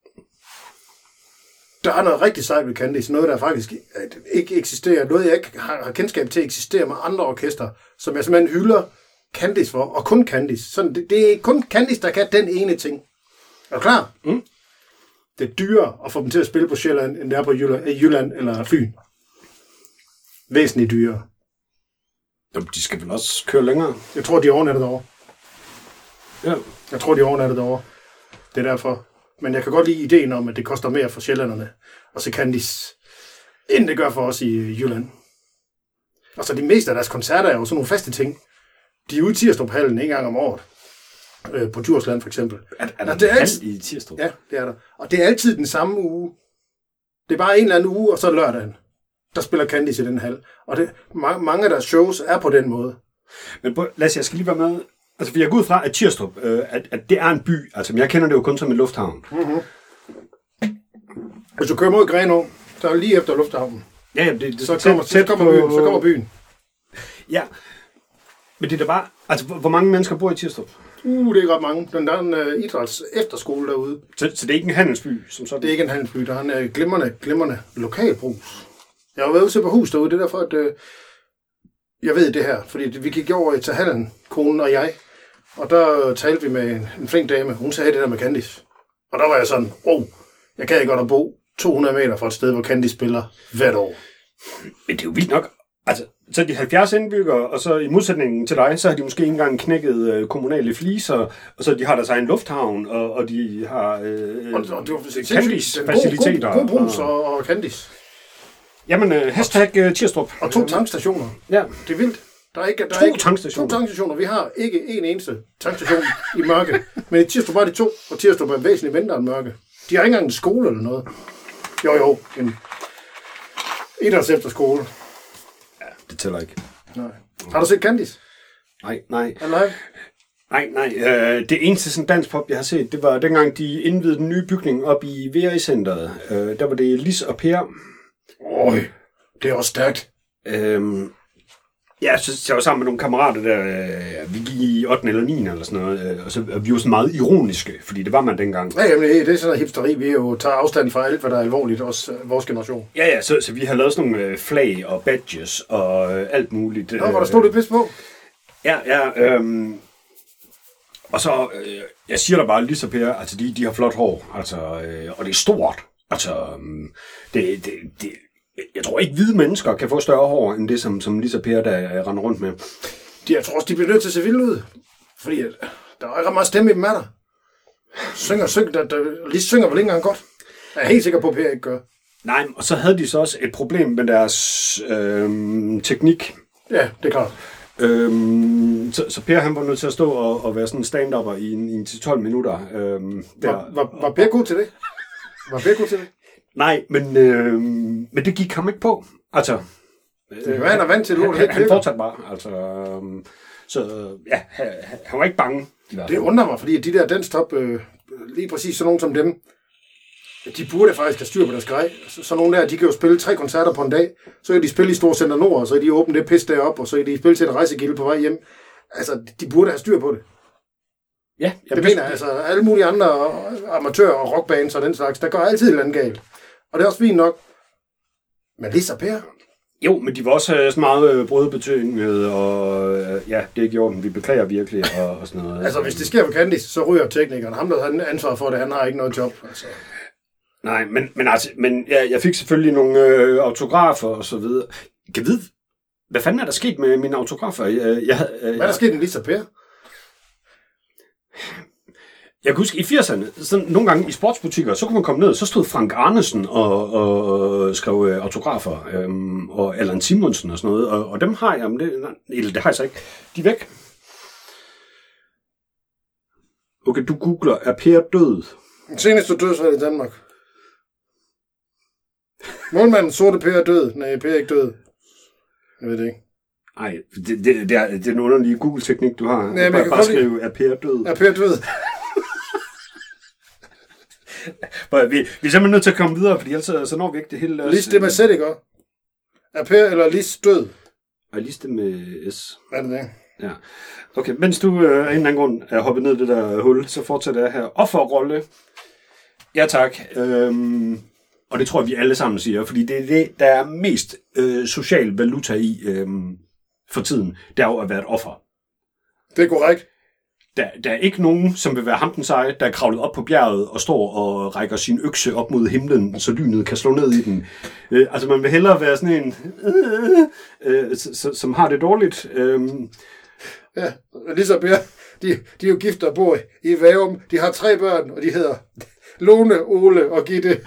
S2: Der er noget rigtig sejt ved Candice, noget der faktisk ikke eksisterer, noget jeg ikke har kendskab til at eksistere med andre orkester, som jeg simpelthen hylder Candice for, og kun Candice. Sådan, det er kun Candice, der kan den ene ting. Er du klar? Mm. Det er dyrere at få dem til at spille på Sjælland, end det er på Jylland eller Fyn. Væsentligt dyrere.
S1: Jamen, de skal vel også køre længere?
S2: Jeg tror, de er overnattet derovre.
S1: Ja.
S2: Jeg tror, de er overnattet derovre. Det er derfor. Men jeg kan godt lide ideen om, at det koster mere for sjællanderne og se Candice, end det gør for os i Jylland. Og så de meste af deres koncerter er jo sådan nogle faste ting. De er ude i Tirstruphallen en gang om året. På Djursland for eksempel.
S1: Er der det altid i Tirstrup?
S2: Ja, det er der. Og det er altid den samme uge. Det er bare en eller anden uge, og så lørdagen. Der spiller Candice i den hal. Og mange af deres shows er på den måde.
S1: Men Lasse, jeg skal lige være med. Altså, for jeg går ud fra, at Tirstrup, at det er en by. Altså, jeg kender det jo kun som en lufthavn.
S2: Mm-hmm. Hvis du kører mod Grenaa, så er det lige efter lufthavnen.
S1: Ja,
S2: så kommer byen.
S1: Ja, men det er da bare... Altså, hvor mange mennesker bor i Tirstrup?
S2: Det er ret mange. Der er en idræts efterskole derude.
S1: Så det er ikke en handelsby? Som sådan?
S2: Det er ikke en handelsby. Der er en glimrende lokalbrus. Jeg har været ude til på hus derude. Det er derfor, at jeg ved det her. Fordi vi gik over til hallen, konen og jeg. Og der talte vi med en flink dame. Hun sagde det der med Candice. Og der var jeg sådan, jeg kan ikke godt at bo 200 meter fra et sted, hvor Candice spiller hvert år.
S1: Men det er jo vildt nok. Altså, så er de 70 indbyggere, og så i modsætning til dig, så har de måske ikke engang knækket kommunale fliser, og så de har deres egen lufthavn, og de har Candice-faciliteter.
S2: God brus og Candice.
S1: Jamen, hashtag Tirstrup.
S2: Og 2 tankstationer.
S1: Ja.
S2: Det er vildt. Der er ikke
S1: tankstationer.
S2: 2 tankstationer. Vi har ikke en eneste tankstation i Mørke. Men i Tirstrup var de 2, og Tirstrup er væsentligt mindre end Mørke. De har ikke engang en skole eller noget. Jo, en idræts efterskole.
S1: Ja, det tæller ikke.
S2: Nej. Har du set Candice?
S1: Nej.
S2: Alive?
S1: Nej. Det eneste sådan dansk pop, jeg har set, det var dengang, de indvidede den nye bygning op i VRI-centeret. Der var det Lis og Per.
S2: Det er også stærkt.
S1: Ja, så jeg var sammen med nogle kammerater der, vi gik i 8. eller 9. eller sådan noget, og så vi var sådan meget ironiske, fordi det var man dengang.
S2: Ja, jamen, det er sådan noget hipsteri, vi jo tager afstand fra alt, hvad der er alvorligt, også vores generation.
S1: Ja, så vi har lavet sådan nogle flag og badges og alt muligt.
S2: Hvor der stod lidt pis på?
S1: Ja, og så, jeg siger der bare, Lis og Per, altså de har flot hår, altså, og det er stort, altså, jeg tror ikke, hvide mennesker kan få større hår, end det, som Lis og Per, der render rundt med.
S2: Jeg tror også, de bliver nødt til at se vildt ud. Fordi der er ikke meget stemme i dem, er der. Lis synger vel ikke engang godt. Jeg er helt sikker på, at Per ikke gør.
S1: Nej, og så havde de så også et problem med deres teknik.
S2: Ja, det er klart.
S1: Så Per, han var nødt til at stå og være sådan en stand-upper i en 10-12 minutter.
S2: Var Per god til det?
S1: Nej, men det gik ham ikke på. Altså,
S2: han er vant til det.
S1: Han fortsatte bare. Altså, så ja, han var ikke bange.
S2: Det undrer mig, fordi de der danstop, lige præcis sådan nogen som dem, de burde faktisk have styr på deres grej. Så nogle der, de kan jo spille 3 koncerter på en dag, så kan de spille i Storcenter Nord, og så kan de åbne det pis derop, og så kan de spille til et rejsegilde på vej hjem. Altså, de burde have styr på det.
S1: Ja,
S2: det mener jeg. Altså, alle mulige andre amatører og rockbands og den slags, der går altid et eller andet galt. Og det er også fint nok. Men Lis og Per,
S1: Jo, men de var også sådan meget brødbetyngede, og ja, det er ikke i orden. Vi beklager virkelig, og sådan noget.
S2: Altså, hvis det sker for Candice, så ryger teknikeren. Ham, der har ansvar for det, han har ikke noget job. Altså.
S1: Nej, men jeg fik selvfølgelig nogle autografer og så videre. Kan vide, hvad fanden er der sket med mine autografer?
S2: Hvad er der sket med Lisa Per?
S1: Jeg kan huske, i 80'erne, sådan nogle gange i sportsbutikker, så kunne man komme ned, så stod Frank Arnesen og skrev autografer, og Allan Simonsen og sådan noget, og dem har jeg, men det har jeg så ikke. De er væk. Okay, du googler, er Per død?
S2: Seneste dødsfald i Danmark. Målmanden sorte Per er død. Nej, Per er ikke død. Jeg ved det ikke.
S1: Nej, det er en underlig Google-teknik, du har.
S2: Nej,
S1: bare skrive, er Per død?
S2: Er Per død?
S1: Vi er simpelthen nødt til at komme videre, fordi ellers så når vi ikke det hele.
S2: Lis det med Z, ikke også? Er Per eller Lis død?
S1: Og Lis det med S.
S2: Er det det?
S1: Ja. Okay, mens du af en eller anden grund er hoppet ned i det der hul, så fortsætter jeg her. Offerrolle. Ja tak. Og det tror jeg, vi alle sammen siger, fordi det er det, der er mest social valuta i for tiden. Det er jo at være et offer.
S2: Det er korrekt.
S1: Der er ikke nogen, som vil være ham den seje, der er kravlet op på bjerget og står og rækker sin økse op mod himlen, så lynet kan slå ned i den. Altså man vil hellere være sådan en, som har det dårligt.
S2: Ja, Lisa Per, de er jo gift og bor i Værum. De har 3 børn, og de hedder Lone, Ole og Gitte.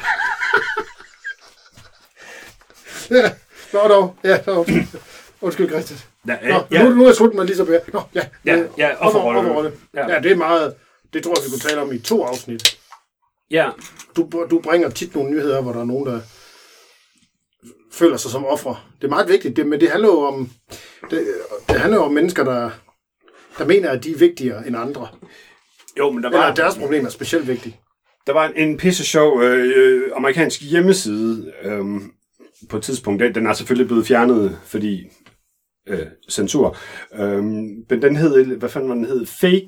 S2: Ja, nå. Undskyld, Christian. Nu er jeg slut med Lisa Per. Nå, ja. Offerrolle. Ja, det er meget. Det tror jeg, vi kunne tale om i 2 afsnit.
S1: Ja.
S2: Du bringer tit nogle nyheder, hvor der er nogen, der føler sig som ofre. Det er meget vigtigt, men det handler jo om, det handler jo om mennesker, der mener, at de er vigtigere end andre.
S1: Jo, men der var...
S2: Eller deres problem er specielt vigtigt.
S1: Der var en pisse sjov amerikansk hjemmeside på et tidspunkt. Den er selvfølgelig blevet fjernet, fordi censur. Men den hed, hvad fanden var den hed?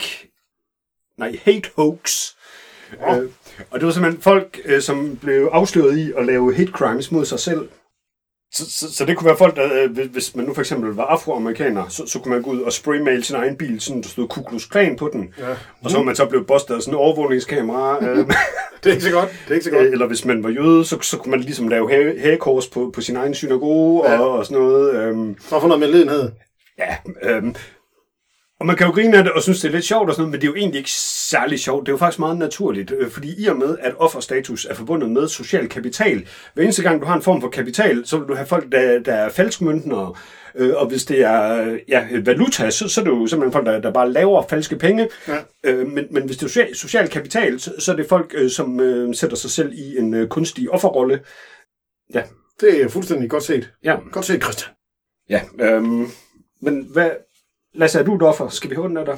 S1: Hate Hoax. Og det var simpelthen folk, som blev afsløret i at lave hate crimes mod sig selv. Så det kunne være folk, der, hvis man nu for eksempel var afroamerikaner, så kunne man gå ud og spraymail sin egen bil, sådan der stod Ku Klux Klan på den. Ja. Og så var man så blevet bustet af sådan en overvågningskamera.
S2: Det er ikke så godt.
S1: Eller hvis man var jøde, så kunne man ligesom lave hagekors på sin egen synagoge og sådan noget.
S2: For at få noget medlidenhed.
S1: Ja, og man kan jo grine af det og synes, det er lidt sjovt og sådan noget, men det er jo egentlig ikke særlig sjovt. Det er jo faktisk meget naturligt, fordi i og med, at offerstatus er forbundet med social kapital, hver eneste gang du har en form for kapital, så vil du have folk, der er falskmøntnere, og hvis det er valuta, så er det jo simpelthen folk, der bare laver falske penge. Ja. Men hvis det er social kapital, så er det folk, som sætter sig selv i en kunstig offerrolle. Ja.
S2: Det er fuldstændig godt set.
S1: Ja.
S2: Godt set, Christian.
S1: Ja, men hvad... Lasse, er du et offer? Skal vi håbe af dig?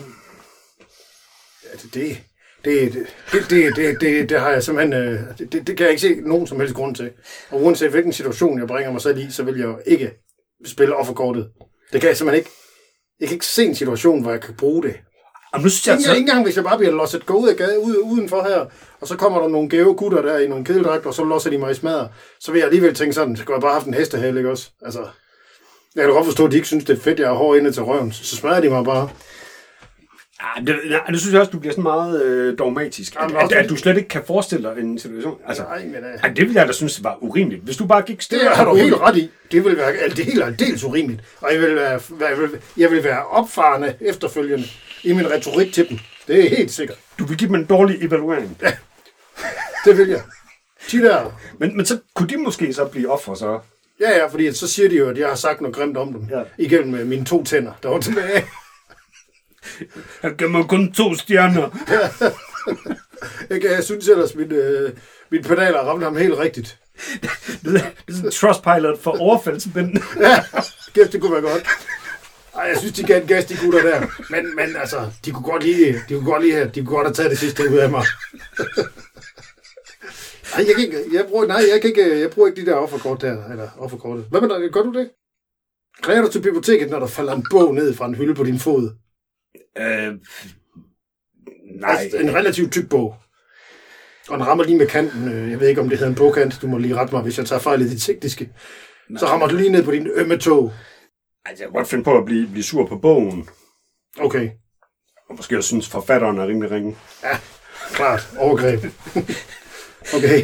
S2: Ja, det har jeg simpelthen... Det kan jeg ikke se nogen som helst grund til. Og uanset hvilken situation jeg bringer mig selv i, så vil jeg jo ikke spille offerkortet. Det kan jeg simpelthen ikke. Jeg kan ikke se en situation, hvor jeg kan bruge det. Ikke engang, hvis jeg bare bliver losset gå udenfor her, og så kommer der nogle gæve gutter der i nogle kedeldragter, og så losser de mig i smadder, så vil jeg alligevel tænke sådan, så kunne jeg bare have haft en hestehale, ikke også? Altså... Jeg kan godt forstå, at de ikke synes, det er fedt, jeg har hår inde til røven. Så smadrer de mig bare.
S1: Det synes jeg også, du bliver sådan meget dogmatisk. At du slet ikke kan forestille dig en situation. Altså,
S2: nej, men...
S1: det ville jeg da synes var urimeligt. Hvis du bare gik stille...
S2: Det har du helt ret i. Det ville være helt aldeles urimeligt. Og jeg vil være opfarende efterfølgende i min retorik til dem. Det er helt sikkert.
S1: Du vil give dem en dårlig evaluering.
S2: Ja, det vil jeg.
S1: Men så kunne de måske så blive offer, så...
S2: Ja, fordi så siger de jo, at jeg har sagt noget grimt om dem. Ja. Igennem mine 2 tænder, der var tilbage.
S1: Jeg gav mig kun 2 stjerner.
S2: Jeg synes ellers, mine pedaler ramte ham helt rigtigt.
S1: Det er sådan en Trustpilot for overfaldsmænd.
S2: Ja, det kunne være godt. Ej, jeg synes, de gav en gas, de gutter der. Men altså, de kunne godt have taget det sidste ud af mig. Nej, jeg bruger ikke de der offerkort der, eller offerkortet. Hvad med dig? Gør du det? Glæder du til biblioteket, når der falder en bog ned fra en hylde på din fod?
S1: Nej.
S2: Altså, en relativt tyk bog. Og den rammer lige med kanten. Jeg ved ikke, om det hedder en bogkant. Du må lige rette mig, hvis jeg tager fejl i det tekniske. Så rammer du lige ned på din ømme tog.
S1: Altså, jeg kan godt finde på at blive sur på bogen.
S2: Okay.
S1: Og måske jeg synes, forfatteren er rimelig ringe.
S2: Ja, klart. Overgreb. Okay.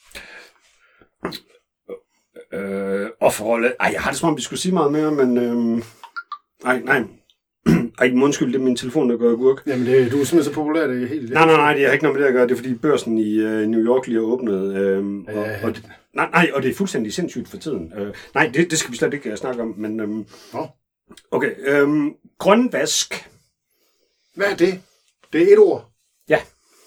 S1: Offerrolle. Ej, jeg har det som om, vi skulle sige meget mere, men... Nej. Ej, undskyld, det er min telefon, der gør agurk.
S2: Jamen, du er simpelthen så populær, det er helt...
S1: Nej, det har ikke noget med det at gøre. Det er, fordi børsen i New York lige er åbnet. Og det er fuldstændig sindssygt for tiden. Nej, det skal vi slet ikke snakke om, men... Okay, grønvask.
S2: Hvad er det? Det er et ord?
S1: Ja.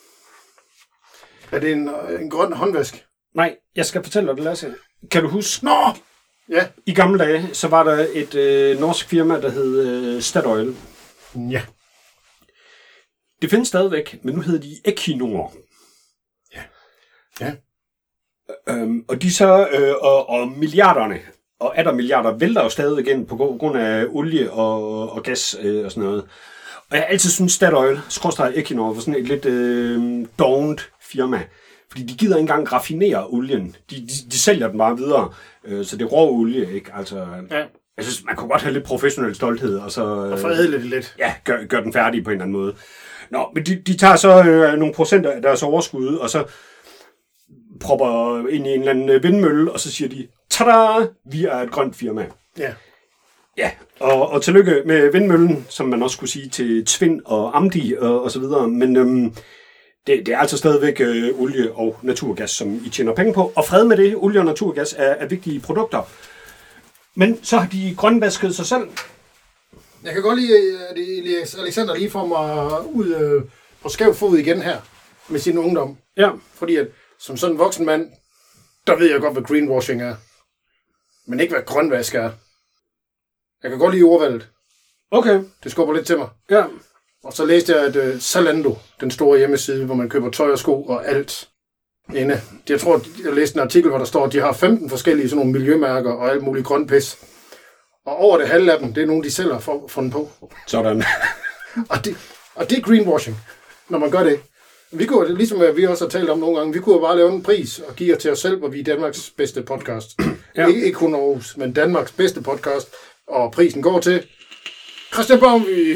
S2: Er det en grøn håndvask?
S1: Nej, jeg skal fortælle dig det, Lasse. Kan du huske?
S2: Nå! Ja.
S1: I gamle dage, så var der et norsk firma, der hed Statoil.
S2: Ja.
S1: Det findes stadigvæk, men nu hedder de Equinor.
S2: Ja.
S1: Og de så, og milliarderne, og 18 milliarder, vælter jo stadig igen på grund af olie og gas og sådan noget. Og jeg har altid synes Statoil, Equinor, var sådan et lidt dovent firma. Fordi de gider ikke engang raffinere olien. De sælger den bare videre. Så det er rå olie, ikke? Altså, ja. Jeg synes, man kunne godt have lidt professionel stolthed. Og
S2: forædle det lidt.
S1: Ja, gør den færdig på en eller anden måde. Nå, men de tager så nogle procenter af deres overskud, og så propper ind i en eller anden vindmølle, og så siger de, tada, vi er et grønt firma.
S2: Ja.
S1: Ja, og tillykke med vindmøllen, som man også skulle sige til Tvind og Amdi og så videre. Men det er altså stadigvæk olie og naturgas, som I tjener penge på. Og fred med det, olie og naturgas er vigtige produkter. Men så har de grønvasket sig selv.
S2: Jeg kan godt lide, at Elias Alexander lige får mig ud på skæv fod igen her med sin ungdom.
S1: Ja.
S2: Fordi at som sådan en voksen mand, der ved jeg godt, hvad greenwashing er. Men ikke, hvad grønvask er. Jeg kan godt lide ordvalget.
S1: Okay.
S2: Det skubber lidt til mig.
S1: Ja.
S2: Og så læste jeg, at Zalando, den store hjemmeside, hvor man køber tøj og sko og alt inde. Jeg tror, jeg læste en artikel, hvor der står, at de har 15 forskellige sådan nogle miljømærker og alt muligt grøn pis. Og over det halve af dem, det er nogle, de selv har fundet på.
S1: Sådan.
S2: og det er greenwashing, når man gør det. Vi kunne, ligesom vi også har talt om nogle gange, vi kunne bare lave en pris og give til os selv, hvor vi er Danmarks bedste podcast. Ja. Ikke kun Aarhus, men Danmarks bedste podcast. Og prisen går til Christian Baumvig.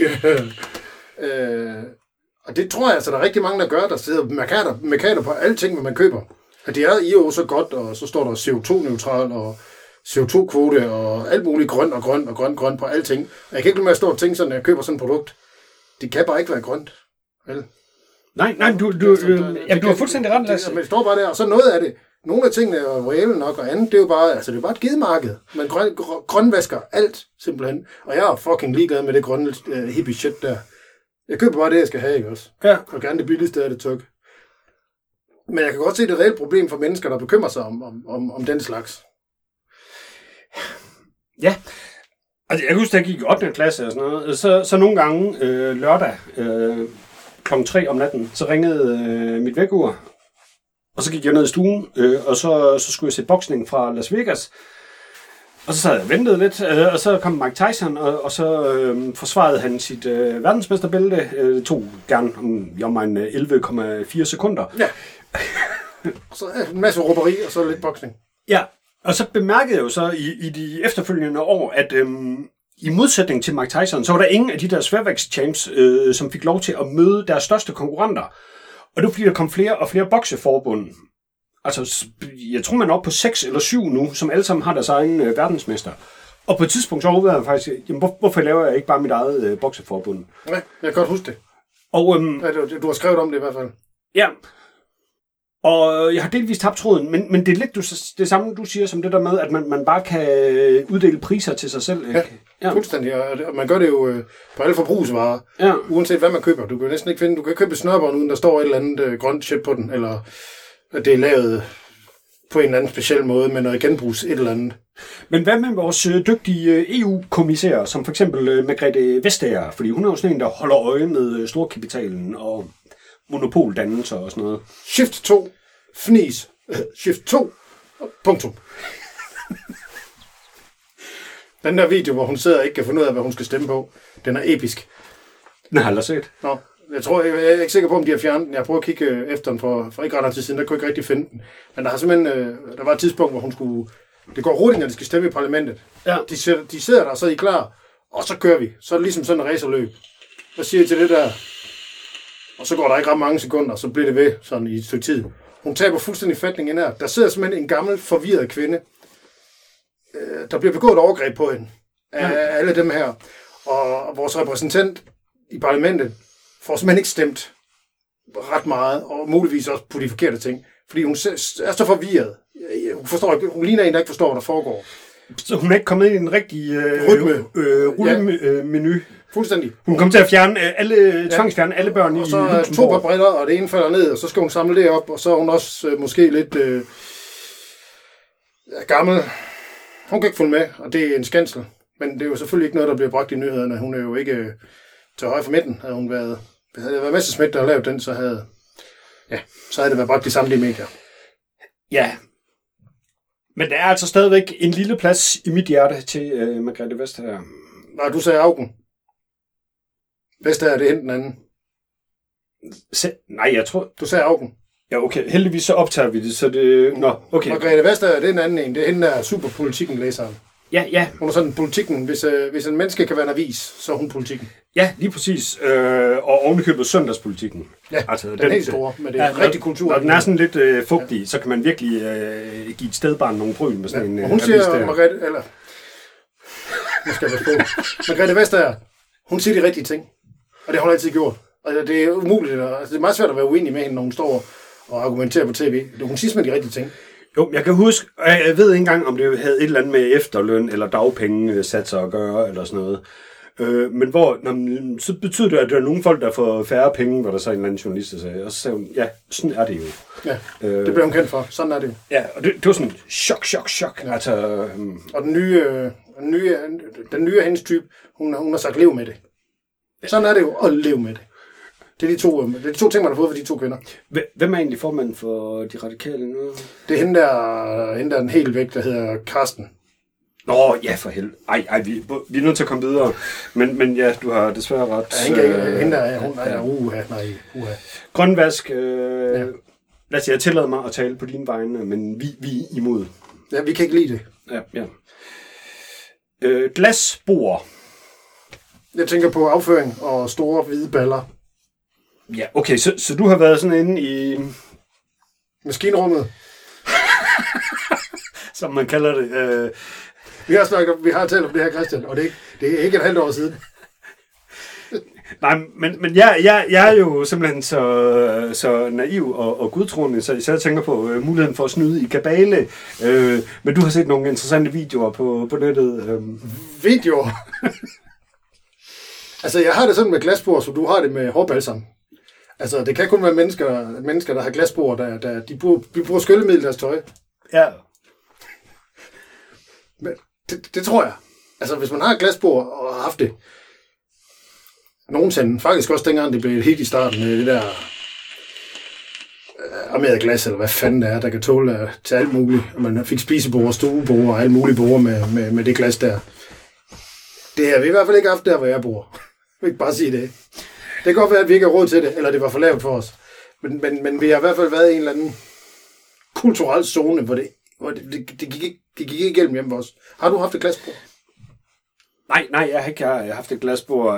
S2: Og det tror jeg altså, der er rigtig mange, der gør, der sidder mærkater på alle ting, hvad man køber. At det er jo så godt, og så står der CO2-neutral og CO2-kvote og alt muligt grøn på alting. Og jeg kan ikke lade med at stå og tænke sådan, når jeg køber sådan et produkt. Det kan bare ikke være grønt. Vel?
S1: Nej, du har fuldstændig ret, Lasse.
S2: Men det står bare der, og så noget af det. Nogle af tingene er reelle nok, og andet, det er jo bare, det er bare et gidemarked. Man grønvasker alt, simpelthen. Og jeg er fucking ligeglad med det grønne hippie shit der. Jeg køber bare det, jeg skal have, ikke også?
S1: Ja.
S2: Og gerne det billigste af det tøk. Men jeg kan godt se det reelle problem for mennesker, der bekymrer sig om den slags.
S1: Ja. Altså, jeg husker, da jeg gik i 8. klasse og sådan noget. Så nogle gange lørdag kl. 3 om natten, så ringede mit vækkeur. Og så gik jeg ned i stuen, og så skulle jeg se boksning fra Las Vegas. Og så sad jeg og ventede lidt, og så kom Mike Tyson, og så forsvarede han sit verdensmesterbælte. Det tog gerne om 11,4 sekunder.
S2: Ja. Så en masse råberi, og så lidt boksning.
S1: Ja, og så bemærkede jeg jo så i de efterfølgende år, at i modsætning til Mike Tyson, så var der ingen af de der sværvægtschamps, som fik lov til at møde deres største konkurrenter. Og det var fordi, der kom flere og flere bokseforbund. Altså, jeg tror, man er oppe på 6 eller 7 nu, som alle sammen har deres egen verdensmester. Og på et tidspunkt så overvejede jeg faktisk, jamen, hvorfor laver jeg ikke bare mit eget bokseforbund?
S2: Ja, jeg kan godt huske det.
S1: Og,
S2: du har skrevet om det i hvert fald.
S1: Ja. Og jeg har delvist tabt tråden, men det er lidt det samme, du siger, som det der med, at man bare kan uddele priser til sig selv. Ikke?
S2: Ja, fuldstændig. Og man gør det jo på alle forbrugsvarer. Ja. Uanset hvad man køber. Du kan næsten ikke finde, du kan købe snørbånd, uden der står et eller andet grønt shit på den, eller at det er lavet på en eller anden speciel måde, med noget genbrugs et eller andet.
S1: Men hvad med vores dygtige EU-kommissærer, som for eksempel Margrethe Vestager, fordi hun er jo sådan en, der holder øje med storkapitalen og monopoldannelser og sådan noget.
S2: Shift 2, fnis, shift 2, punktum. Den der video, hvor hun sidder og ikke kan finde ud af, hvad hun skal stemme på, den er episk.
S1: Den har jeg aldrig set.
S2: Nå, jeg er ikke sikker på, om de har fjernet den. Jeg prøver at kigge efter den for ikke ret tid siden, der kunne jeg ikke rigtig finde den. Men der har simpelthen, der var et tidspunkt, hvor hun skulle Det går hurtigt, når de skal stemme i parlamentet.
S1: Ja.
S2: De sidder der, så er de klar, og så kører vi. Så er det ligesom sådan en racerløb. Hvad siger I til det der? Og så går der ikke ret mange sekunder, så bliver det ved sådan i et stykke tid. Hun taber fuldstændig fatning ind her. Der sidder simpelthen en gammel, forvirret kvinde. Der bliver begået et overgreb på hende. Af alle dem her. Og vores repræsentant i parlamentet får simpelthen ikke stemt ret meget, og muligvis også på de forkerte ting. Fordi hun er så forvirret. Hun ligner en, der ikke forstår, hvad der foregår.
S1: Så hun er ikke kommet ind i en rigtig rullemenu.
S2: Fuldstændig.
S1: Hun kommer til at fjerne tvangsfjerne alle børn i Luxembourg.
S2: Og så 2 par briller, og det ene falder ned, og så skal hun samle det op, og så er hun også måske lidt gammel. Hun kan ikke følge med, og det er en skændsel. Men det er jo selvfølgelig ikke noget, der bliver bragt i nyhederne. Hun er jo ikke til højre for midten. Havde hun været, havde det været Messerschmidt, der havde lavet den, så havde det været bragt i samtlige medier.
S1: Ja. Men der er altså stadigvæk en lille plads i mit hjerte til Margrethe Vestager.
S2: Nej, du sagde Augen. Vestager, det er den anden.
S1: Nej, jeg tror...
S2: Du sagde Augen.
S1: Ja, okay. Heldigvis så optager vi det, så det... Nå, okay.
S2: Margrethe Vestager, det er en anden en. Det er hende, der er superpolitikken læseren.
S1: Ja.
S2: Hun er sådan politikken. Hvis en menneske kan være en avis, så er hun politikken.
S1: Ja, lige præcis. Og ovenikøbet søndagspolitikken.
S2: Ja, altså, den helt store, men det er rigtig kultur.
S1: Når den er sådan lidt fugtig, så kan man virkelig give et stedbarn nogle bryn med sådan en
S2: hun siger, Margrethe Vestager, hun siger de rigtige ting. Og det har hun altid gjort. Og det er umuligt. Altså, det er meget svært at være uenig med hende, når hun står og argumenterer på tv. Hun siger simpelthen de rigtige ting.
S1: Jo, jeg kan huske, jeg ved ikke engang, om det havde et eller andet med efterløn eller dagpengesatser at gøre, eller sådan noget. Men så betyder det, at der er nogle folk, der får færre penge, hvor der så en eller anden journalist, der sagde. Og så sagde hun, ja, sådan er det jo.
S2: Ja, det bliver hun kendt for. Sådan er det jo.
S1: Ja, og det var sådan chok. Ja. Altså,
S2: og den nye af hendes type, hun har sagt, lev med det. Sådan er det jo, og lev med det. Det er de to ting, man har fået for de 2 kvinder.
S1: Hvem er egentlig formand for de radikale nu?
S2: Det er hende der den helt væk, der hedder Karsten.
S1: Nå, ja, for helvede. Ej, vi er nødt til at komme videre. Men ja, du har desværre ret.
S2: Nej.
S1: Grønvask. Lad os sige, jeg tillader mig at tale på dine vegne, men vi er imod.
S2: Ja, vi kan ikke lide det.
S1: Ja. Glasbord.
S2: Jeg tænker på afføring og store hvide baller.
S1: Ja, okay, så du har været sådan inde i...
S2: maskinrummet.
S1: Som man kalder det.
S2: Vi har talt om det her, Christian, og det er ikke et halvt år siden.
S1: Nej, men jeg er jo simpelthen så naiv og gudtroende, så jeg tænker på muligheden for at snyde i kabale. Men du har set nogle interessante videoer på nettet.
S2: Videoer? Altså, jeg har det sådan med glasbord, som du har det med hårbalsam. Altså, det kan kun være mennesker der har glasbord, de bruger skyllemiddel i deres tøj.
S1: Ja.
S2: Men det tror jeg. Altså, hvis man har et glasbord og har haft det nogensinde, faktisk også dengang det blev helt i starten med det der armeret glas, eller hvad fanden det er, der kan tåle til alt muligt. Man fik spisebord, stuebord og alt muligt bord med det glas der. Det har vi i hvert fald ikke haft der, hvor jeg bor. Jeg vil ikke bare sige det. Det kan godt være, at vi ikke har råd til det, eller det var for lavt for os. Men vi har i hvert fald været i en eller anden kulturel zone, hvor det gik ikke igennem hjemme hos os. Har du haft et glasbord?
S1: Nej, jeg har ikke haft et glasbord.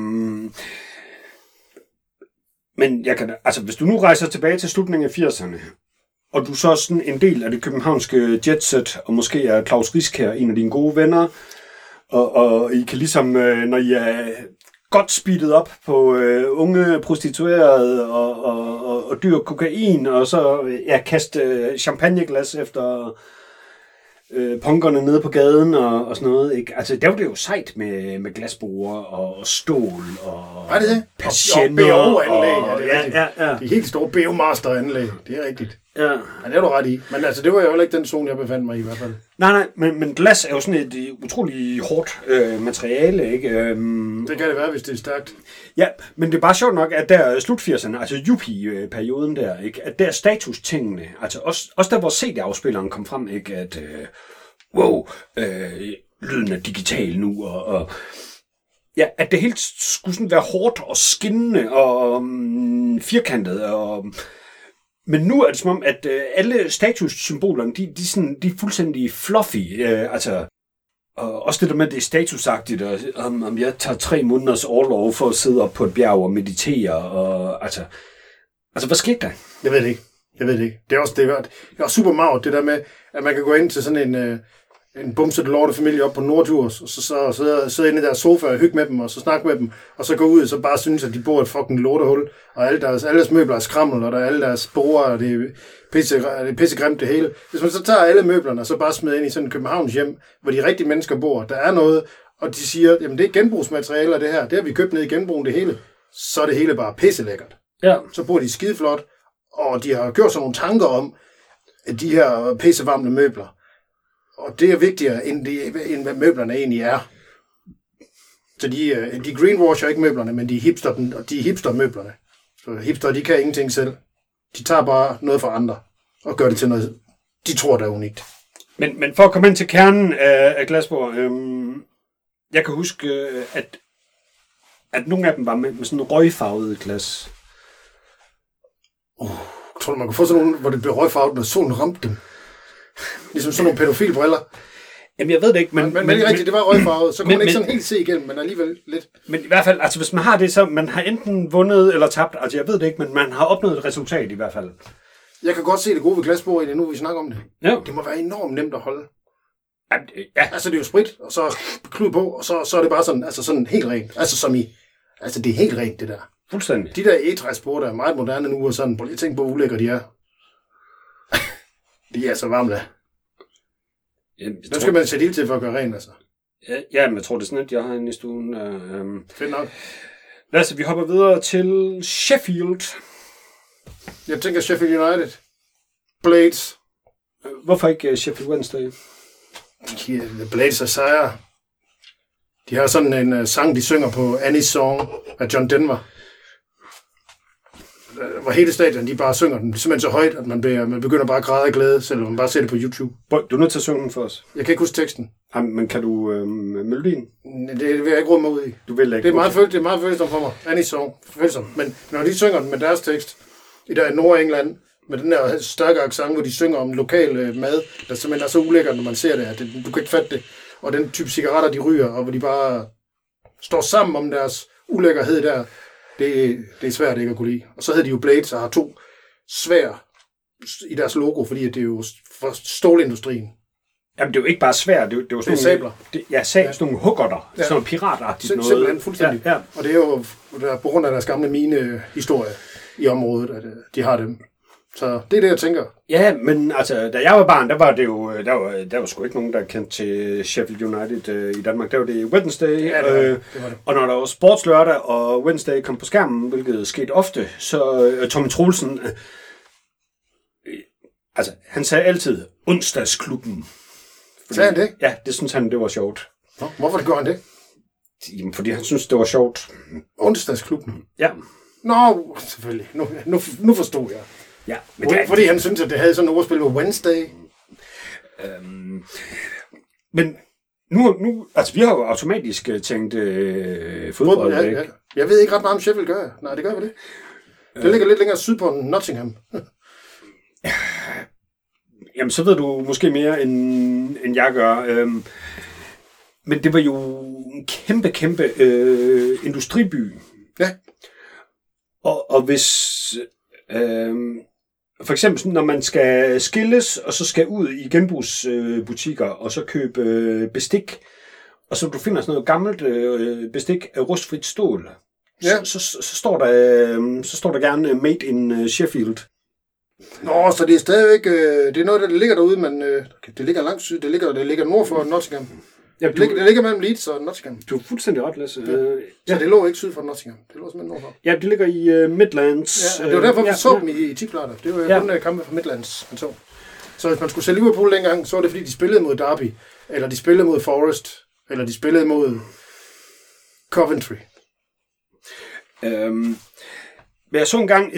S1: Men jeg kan, altså, hvis du nu rejser tilbage til slutningen af 80'erne, og du så er sådan en del af det københavnske jetset, og måske er Claus Riskær en af dine gode venner, og I kan ligesom, når I er godt speedet op på unge prostituerede og dyr kokain, og så kaste champagneglas efter punkerne nede på gaden og sådan noget. Ikke? Altså, der var det jo sejt med glasbord og stål og
S2: patienter. Og BO-anlæg,
S1: ja.
S2: De helt store BO-master-anlæg, det er rigtigt.
S1: Ja.
S2: Ja, det er du ret i. Men altså, det var jo heller ikke den zone, jeg befandt mig i hvert fald.
S1: Nej, men glas er jo sådan et utrolig hårdt materiale, ikke?
S2: Det kan det være, hvis det er stærkt.
S1: Ja, men det er bare sjovt nok, at der slut 80'erne, altså Yuppie-perioden der, ikke? At der statustingene, altså også der, hvor CD-afspilleren kom frem, ikke? At lyden er digital nu, og ja, at det helt skulle sådan være hårdt og skinnende og firkantet og Men nu er det som om, at alle statussymbolerne, de er fuldstændig fluffy. Altså, og også det der med, at det er statusagtigt, og om jeg tager 3 måneders orlov for at sidde op på et bjerg og meditere. Og, altså, hvad skete der?
S2: Jeg ved det ikke. Det er også super meget det der med, at man kan gå ind til sådan en bumset lortefamilie op på Nordjurs, og så sidde inde i deres sofa og hygge med dem, og så snakke med dem, og så gå ud og så bare synes, at de bor et fucking lortehul, og alle deres møbler er skrammel, og der er alle deres borer, og det er pissegrimt det hele. Hvis man så tager alle møblerne, og så bare smider ind i sådan en Københavns hjem, hvor de rigtige mennesker bor, der er noget, og de siger, jamen det er genbrugsmaterialer det her, det har vi købt ned i genbrugen det hele, så er det hele bare pisselækkert. Ja. Så bor de skideflot, og de har gjort sådan nogle tanker om, at de her pissevarmende møbler, og det er vigtigere, end hvad møblerne egentlig er. Så de greenwasher ikke møblerne, men de hipster møblerne. Så hipster, de kan ingenting selv. De tager bare noget fra andre, og gør det til noget, de tror, der er unikt.
S1: Men for at komme ind til kernen af Glasborg, jeg kan huske, at nogle af dem var med sådan en røgfarvet glas.
S2: Tror du, man kunne få sådan nogle, hvor det blev røgfarvet, når solen ramte dem? Ligesom sådan nogle pædofilbriller.
S1: Jamen, jeg ved det ikke, men
S2: det er rigtigt, det var røgfarvet, så kunne man ikke sådan helt se igennem, men alligevel lidt.
S1: Men i hvert fald, altså hvis man har det, så man har enten vundet eller tabt, altså jeg ved det ikke, men man har opnået et resultat i hvert fald.
S2: Jeg kan godt se det gode ved Glasborg, nu vi snakker om det.
S1: Ja.
S2: Det må være enormt nemt at holde.
S1: Ja.
S2: Altså det er jo sprit, og så klud på, og så er det bare sådan, altså sådan helt rent. Altså det er helt rent, det der.
S1: Fuldstændig.
S2: De der egetræsspor, der er meget moderne nu, og sådan, prøv lige at tænke på, hvor ulækre de er. De er så varme da. Den skal man sætte ild til for at gøre ren, altså.
S1: Ja, men jeg tror, det er sådan, at jeg har inde i stuen.
S2: Fedt nok.
S1: Lad os, vi hopper videre til Sheffield.
S2: Jeg tænker Sheffield United. Blades.
S1: Hvorfor ikke Sheffield Wednesday?
S2: The Blades er sejre. De har sådan en sang, de synger på Annie's Song af John Denver. Hvor hele stadion, de bare synger den. Det er simpelthen så højt, at man begynder bare at græde af glæde, selvom man bare ser det på YouTube.
S1: Du er nødt til at synge den for os.
S2: Jeg kan ikke huske teksten.
S1: Jamen, men kan du melodien?
S2: Det vil jeg ikke råde mig ud i.
S1: Du vil ikke.
S2: Det er meget følsomt for mig. Annie's Song. Følsomt. Men når de synger den med deres tekst, i der Nordengland, med den der stærke accent, hvor de synger om lokal mad, der simpelthen er så ulækkert, når man ser det, at du kan ikke fatte det. Og den type cigaretter, de ryger, og hvor de bare står sammen om deres ulækkerhed der, det er svært ikke at kunne lide. Og så hedder de jo Blades, og har 2 svær i deres logo, fordi det er jo for stålindustrien.
S1: Jamen, det er jo ikke bare svært, det er jo sådan
S2: sabler.
S1: Sådan nogle huggerter, sådan noget piratagtigt noget.
S2: Simpelthen, fuldstændig. Ja. Og det er jo på grund af deres gamle mine-historie i området, at de har dem. Så det er det, jeg tænker. Ja,
S1: men altså, da jeg var barn, der var det jo, der var sgu ikke nogen, der kendte til Sheffield United i Danmark. Der var det Wednesday.
S2: Ja, det var det.
S1: Og når der var sportslørdag, og Wednesday kom på skærmen, hvilket skete ofte, så Tommy Troelsen, altså, han sagde altid, onsdagsklubben.
S2: Sagde han det?
S1: Ja, det synes han, det var sjovt.
S2: Hvorfor det gør han det?
S1: Jamen, fordi han synes, det var sjovt.
S2: Onsdagsklubben?
S1: Ja.
S2: Nå, selvfølgelig. Nu forstod jeg.
S1: Ja,
S2: men fordi han synes, at det havde sådan et ordspil med Wednesday.
S1: Men nu, altså vi har jo automatisk tænkt fodbold.
S2: Ja. Jeg ved ikke ret meget om Sheffield gør. Nej, det gør vi det. Det ligger lidt længere syd på Nottingham.
S1: Jamen, så ved du måske mere, end jeg gør. Men det var jo en kæmpe industriby.
S2: Ja.
S1: Og hvis... for eksempel, når man skal skilles, og så skal ud i genbrugsbutikker, og så købe bestik, og så du finder sådan noget gammelt bestik af rustfrit stål,
S2: ja.
S1: så står der gerne Made in Sheffield.
S2: Nå, så det er stadigvæk, det er noget, der ligger derude, men det ligger langt syd, det ligger nord for Nottingham. Ja, det ligger mellem Leeds og Nottingham.
S1: Du er fuldstændig ret, Lasse.
S2: Så det lå ikke syd for Nottingham. Det lå simpelthen nordfor.
S1: Ja, det ligger i Midlands.
S2: Ja, det var derfor, vi så dem i tipsbladet. Det var jo kun kampe fra Midlands, man så. Så hvis man skulle se Liverpool dengang, så var det fordi, de spillede mod Derby, eller de spillede mod Forest, eller de spillede mod Coventry.
S1: Men jeg så engang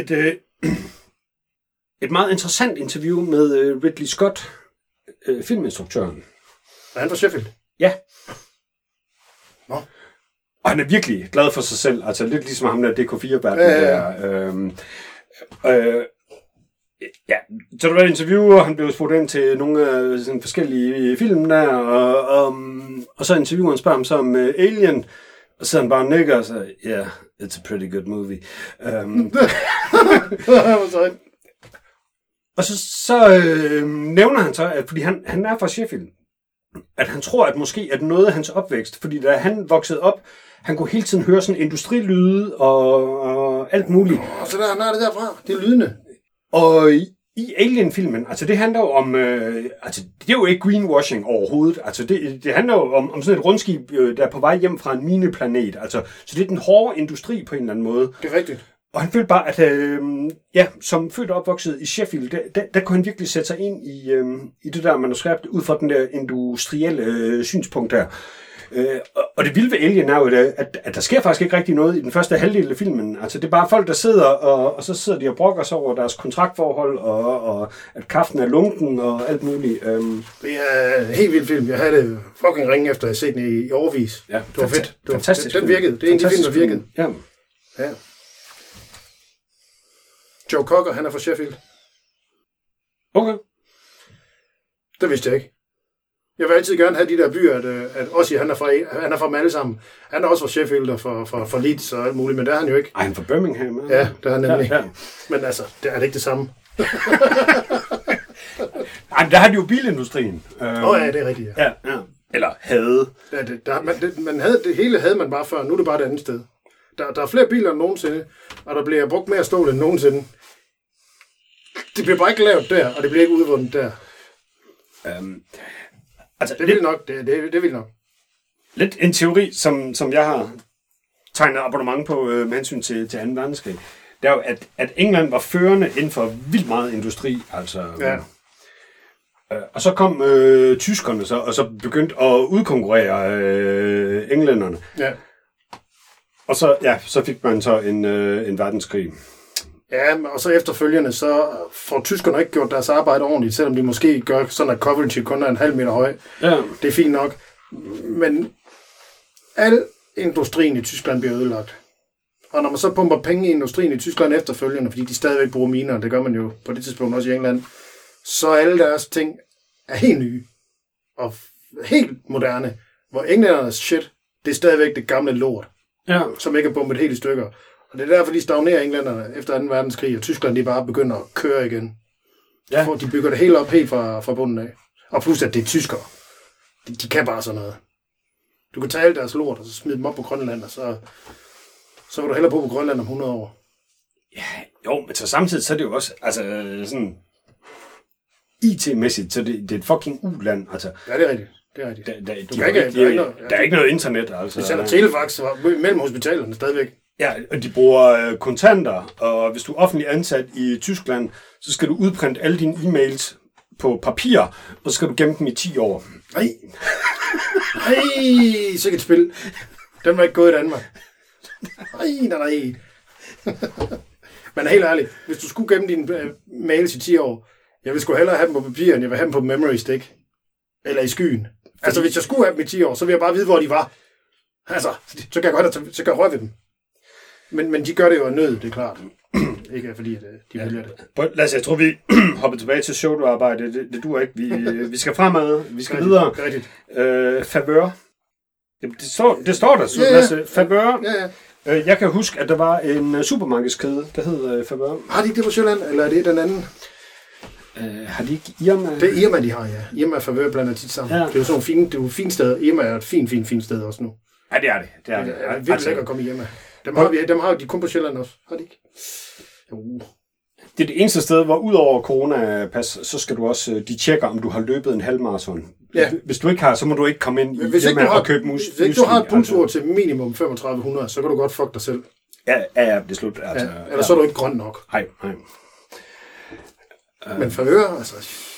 S1: et meget interessant interview med Ridley Scott, filminstruktøren.
S2: Og han var Sheffield?
S1: Ja.
S2: Nå.
S1: Og han er virkelig glad for sig selv. Altså lidt ligesom ham der DK4-verden.
S2: Ja.
S1: Ja, så der var et interview, og han blev spurgt ind til nogle af sådan forskellige film der, og så intervieweren spørger ham så om Alien, og så han bare nikker og siger, yeah, it's a pretty good movie. Og så nævner han så, at fordi han er fra Sheffield, at han tror, at måske at noget af hans opvækst, fordi da han voksede op, han kunne hele tiden høre sådan industrilyde og alt muligt.
S2: Så der er det derfra, det er lydende.
S1: Og i Alien-filmen, altså det handler jo om, altså det er jo ikke greenwashing overhovedet, altså det handler jo om sådan et rundskib, der er på vej hjem fra en mineplanet, altså så det er den hårde industri på en eller anden måde.
S2: Det er rigtigt.
S1: Og han følte bare, at som født og opvokset i Sheffield, der kunne han virkelig sætte sig ind i det der manuskript, ud fra den der industrielle synspunkt der. Og det vilde ved Alien er jo, at der sker faktisk ikke rigtig noget i den første halvdel af filmen. Altså det er bare folk, der sidder, og så sidder de og brokker sig over deres kontraktforhold, og at kaffen er lunken og alt muligt.
S2: Det er en helt vild film. Jeg havde det fucking ringe efter, at jeg set den i årevis.
S1: Ja,
S2: det var fedt. Det var
S1: fantastisk.
S2: Den virkede. Det er en af de film, der virkede.
S1: Ja.
S2: Joe Cocker, han er fra Sheffield.
S1: Okay.
S2: Det vidste jeg ikke. Jeg vil altid gerne have de der byer, at Ossie, han er fra dem alle sammen. Han er også fra Sheffield og fra Leeds og alt muligt, men der er han jo ikke.
S1: Ej, han er fra Birmingham.
S2: Ja, der er han nemlig.
S1: Ja.
S2: Men altså, det er det ikke det samme.
S1: Ej, der har de jo bilindustrien.
S2: Ja, det er rigtigt,
S1: ja. Eller havde.
S2: Ja, det hele havde man bare før, nu er det bare det andet sted. Der er flere biler end nogensinde, og der bliver brugt mere stål end nogensinde. Det bliver bare ikke lavet der, og det bliver ikke udvundet der.
S1: Altså,
S2: det vil nok. Det vil nok.
S1: Lidt en teori, som jeg har tegnet abonnement på med hensyn til 2. verdenskrig, det er jo, at England var førende inden for vildt meget industri. Altså,
S2: ja.
S1: Og så kom tyskerne så, og så begyndte at udkonkurrere englænderne.
S2: Ja.
S1: Og så fik man så en verdenskrig.
S2: Ja, og så efterfølgende, så får tyskerne ikke gjort deres arbejde ordentligt, selvom de måske gør sådan, at Coventry kun er 1,5 meter høj.
S1: Ja.
S2: Det er fint nok. Men al industrien i Tyskland bliver ødelagt. Og når man så pumper penge i industrien i Tyskland efterfølgende, fordi de stadigvæk bruger miner, det gør man jo på det tidspunkt også i England, så alle deres ting er helt nye og helt moderne. Hvor englændernes shit, det er stadigvæk det gamle lort, som ikke er bumpet helt i stykker. Og det er derfor, de stagnerer englænderne efter 2. verdenskrig, og Tyskland de bare begynder at køre igen. Ja. De bygger det helt op, helt fra bunden af. Og plus, at det er tyskere. De kan bare sådan noget. Du kan tage alle deres lort, og så smide dem op på Grønland, og så vil du hellere bo på Grønland om 100 år.
S1: Ja, jo, men så samtidig, så er det jo også, altså sådan, IT-mæssigt, så det er et fucking u-land, altså.
S2: Ja, det er rigtigt. Det er rigtigt.
S1: Der er ikke noget internet, altså.
S2: Vi sender telefax mellem hospitalerne stadigvæk.
S1: Ja, og de bruger kontanter, og hvis du er offentlig ansat i Tyskland, så skal du udprinte alle dine e-mails på papir, og så skal du gemme dem i 10 år.
S2: Nej, sikkert spil. Den var ikke gået i Danmark. Nej. Men helt ærligt, hvis du skulle gemme dine mails i 10 år, jeg vil sgu hellere have dem på papir, end jeg vil have dem på memory stick. Eller i skyen. Altså, hvis jeg skulle have dem i 10 år, så vil jeg bare vide, hvor de var. Altså, så kan jeg røre ved dem. Men de gør det jo af nød, det er klart. Ikke fordi, at de vælger det.
S1: Lad os, jeg tror, vi hopper tilbage til showdoarbejde. Det duer ikke. Vi skal fremad. Vi skal videre. Favør. Det står der. Så favør.
S2: Ja.
S1: Jeg kan huske, at der var en supermarkedskæde, der hed Favør.
S2: Har de ikke det på Sjælland, eller er det den anden?
S1: Har de ikke Irma?
S2: Det er Irma, de har, ja. Irma og Favør blander tit sammen. Ja. Det er jo sådan nogle fine steder. Irma er et fint sted også nu.
S1: Ja, det er det.
S2: Det er virkelig lækkert at komme i Irma. Dem har de kun på Sjælland også. Har de ikke? Jo.
S1: Det er det eneste sted, hvor udover coronapas, så skal du også, de tjekker, om du har løbet en halvmarathon. Ja. Hvis du ikke har, så må du ikke komme ind i Irma og købe musli.
S2: Hvis ikke du har et pulsur til minimum 3500, så kan du godt fuck dig selv.
S1: Ja, det er slut. Altså,
S2: eller så er du ikke grøn nok.
S1: Nej.
S2: Men Favør, altså.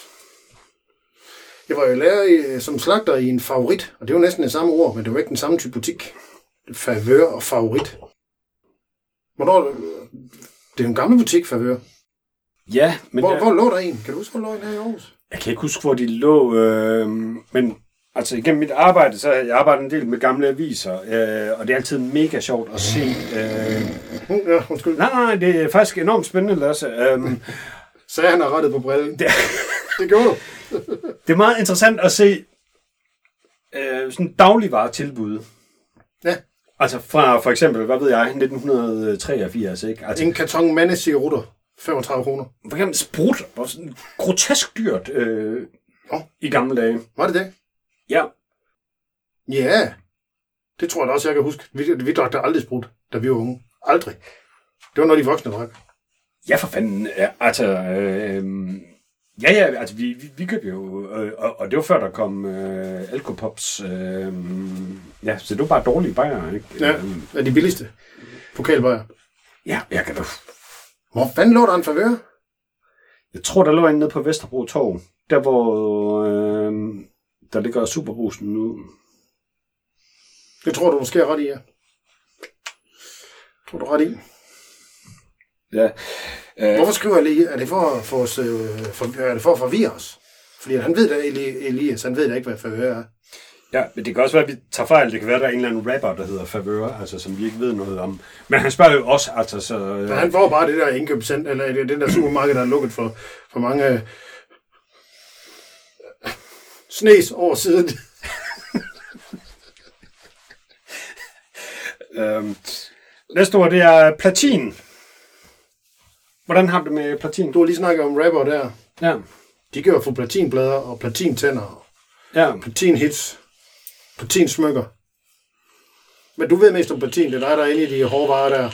S2: Jeg var jo lærer som slagter i en Favorit, og det var næsten det samme ord, men det var ikke den samme type butik. Favør og Favorit. Hvornår? Det er en gammel butik, Favør.
S1: Ja, men...
S2: Hvor lå der en? Kan du huske, hvor lå en her i Aarhus?
S1: Jeg kan ikke huske, hvor de lå, men altså igennem mit arbejde, så jeg arbejder en del med gamle aviser, og det er altid mega sjovt at se...
S2: Ja, undskyld.
S1: Nej, det er faktisk enormt spændende, Lasse.
S2: sagde han har rettet på brillen. Det gjorde du.
S1: Det er meget interessant at se sådan dagligvaretilbud.
S2: Ja.
S1: Altså fra for eksempel, hvad ved jeg, 1983, ikke? Altså,
S2: En karton mandecigarutter, 35 kroner.
S1: For eksempel sprut var sådan grotesk dyrt i gamle dage.
S2: Var det det?
S1: Ja.
S2: Ja. Det tror jeg da også, jeg kan huske. Vi drak da aldrig sprut, da vi var unge. Aldrig. Det var noget, de voksne drak.
S1: Ja, for fanden. Altså, altså vi købte jo, og det var før der kom Alcopops. Ja, så det var bare dårlige bajer, ikke?
S2: Ja, er de billigste pokalbajer.
S1: Ja, jeg kan da...
S2: Hvor fanden lå der en Favør?
S1: Jeg tror, der lå en nede på Vesterbro Torv. Der, hvor der ligger Superbrusen nu.
S2: Det tror du måske er ret i, ja. Tror du ret i?
S1: Ja.
S2: Hvorfor skriver jeg lige? Er det for at forvirre os? Fordi han ved da, Elias, han ved da ikke, hvad Favør er.
S1: Ja, men det kan også være, at vi tager fejl. Det kan være, at der er en eller anden rapper, der hedder Favør, altså, som vi ikke ved noget om. Men han spørger jo også, altså så...
S2: Men han får bare det der indkøbscenter, eller den der supermarked, der er lukket for mange snes over siden.
S1: Næste ord, det er platin. Hvordan har du det med platin?
S2: Du har lige snakket om rapper der.
S1: Ja.
S2: De kan jo få platinblader og platintænder.
S1: Ja.
S2: Platinhits. Platinsmykker. Men du ved mest om platin. Det er dig, der er inde i de hårde varer der.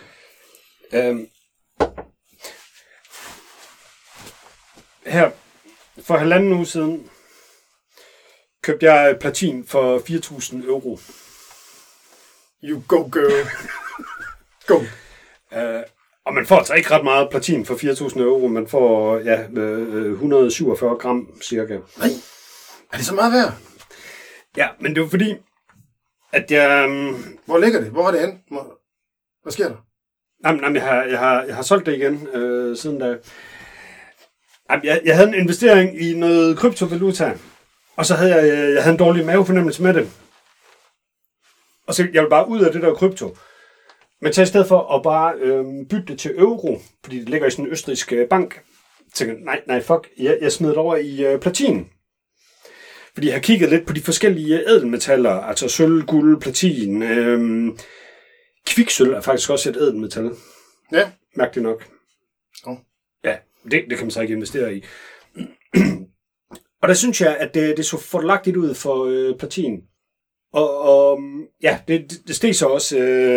S1: Her for 1,5 uge siden købte jeg platin for 4.000 euro.
S2: You go, girl. Go.
S1: Og man får altså ikke ret meget platin for 4.000 euro. Man får 147 gram cirka.
S2: Nej, er det så meget værd?
S1: Ja, men det var fordi, at jeg...
S2: Hvor ligger det? Hvor er det hen? Hvad sker der?
S1: Jamen, jeg har solgt det igen siden da. Jamen, jeg havde en investering i noget kryptovaluta, og så havde jeg havde en dårlig mavefornemmelse med det. Og så jeg ville bare ud af det der krypto. Men så i stedet for at bare bytte det til euro, fordi det ligger i sådan en østrigsk bank, så tænkte jeg, nej, fuck, jeg smed det over i platin. Fordi jeg har kigget lidt på de forskellige ædelmetaller, altså sølv, guld, platin. Kviksølv er faktisk også et ædelmetal.
S2: Ja.
S1: Mærkeligt nok.
S2: Oh.
S1: Ja, det kan man så ikke investere i. Og der synes jeg, at det så fordelagtigt ud for platin. Og ja, det steg så også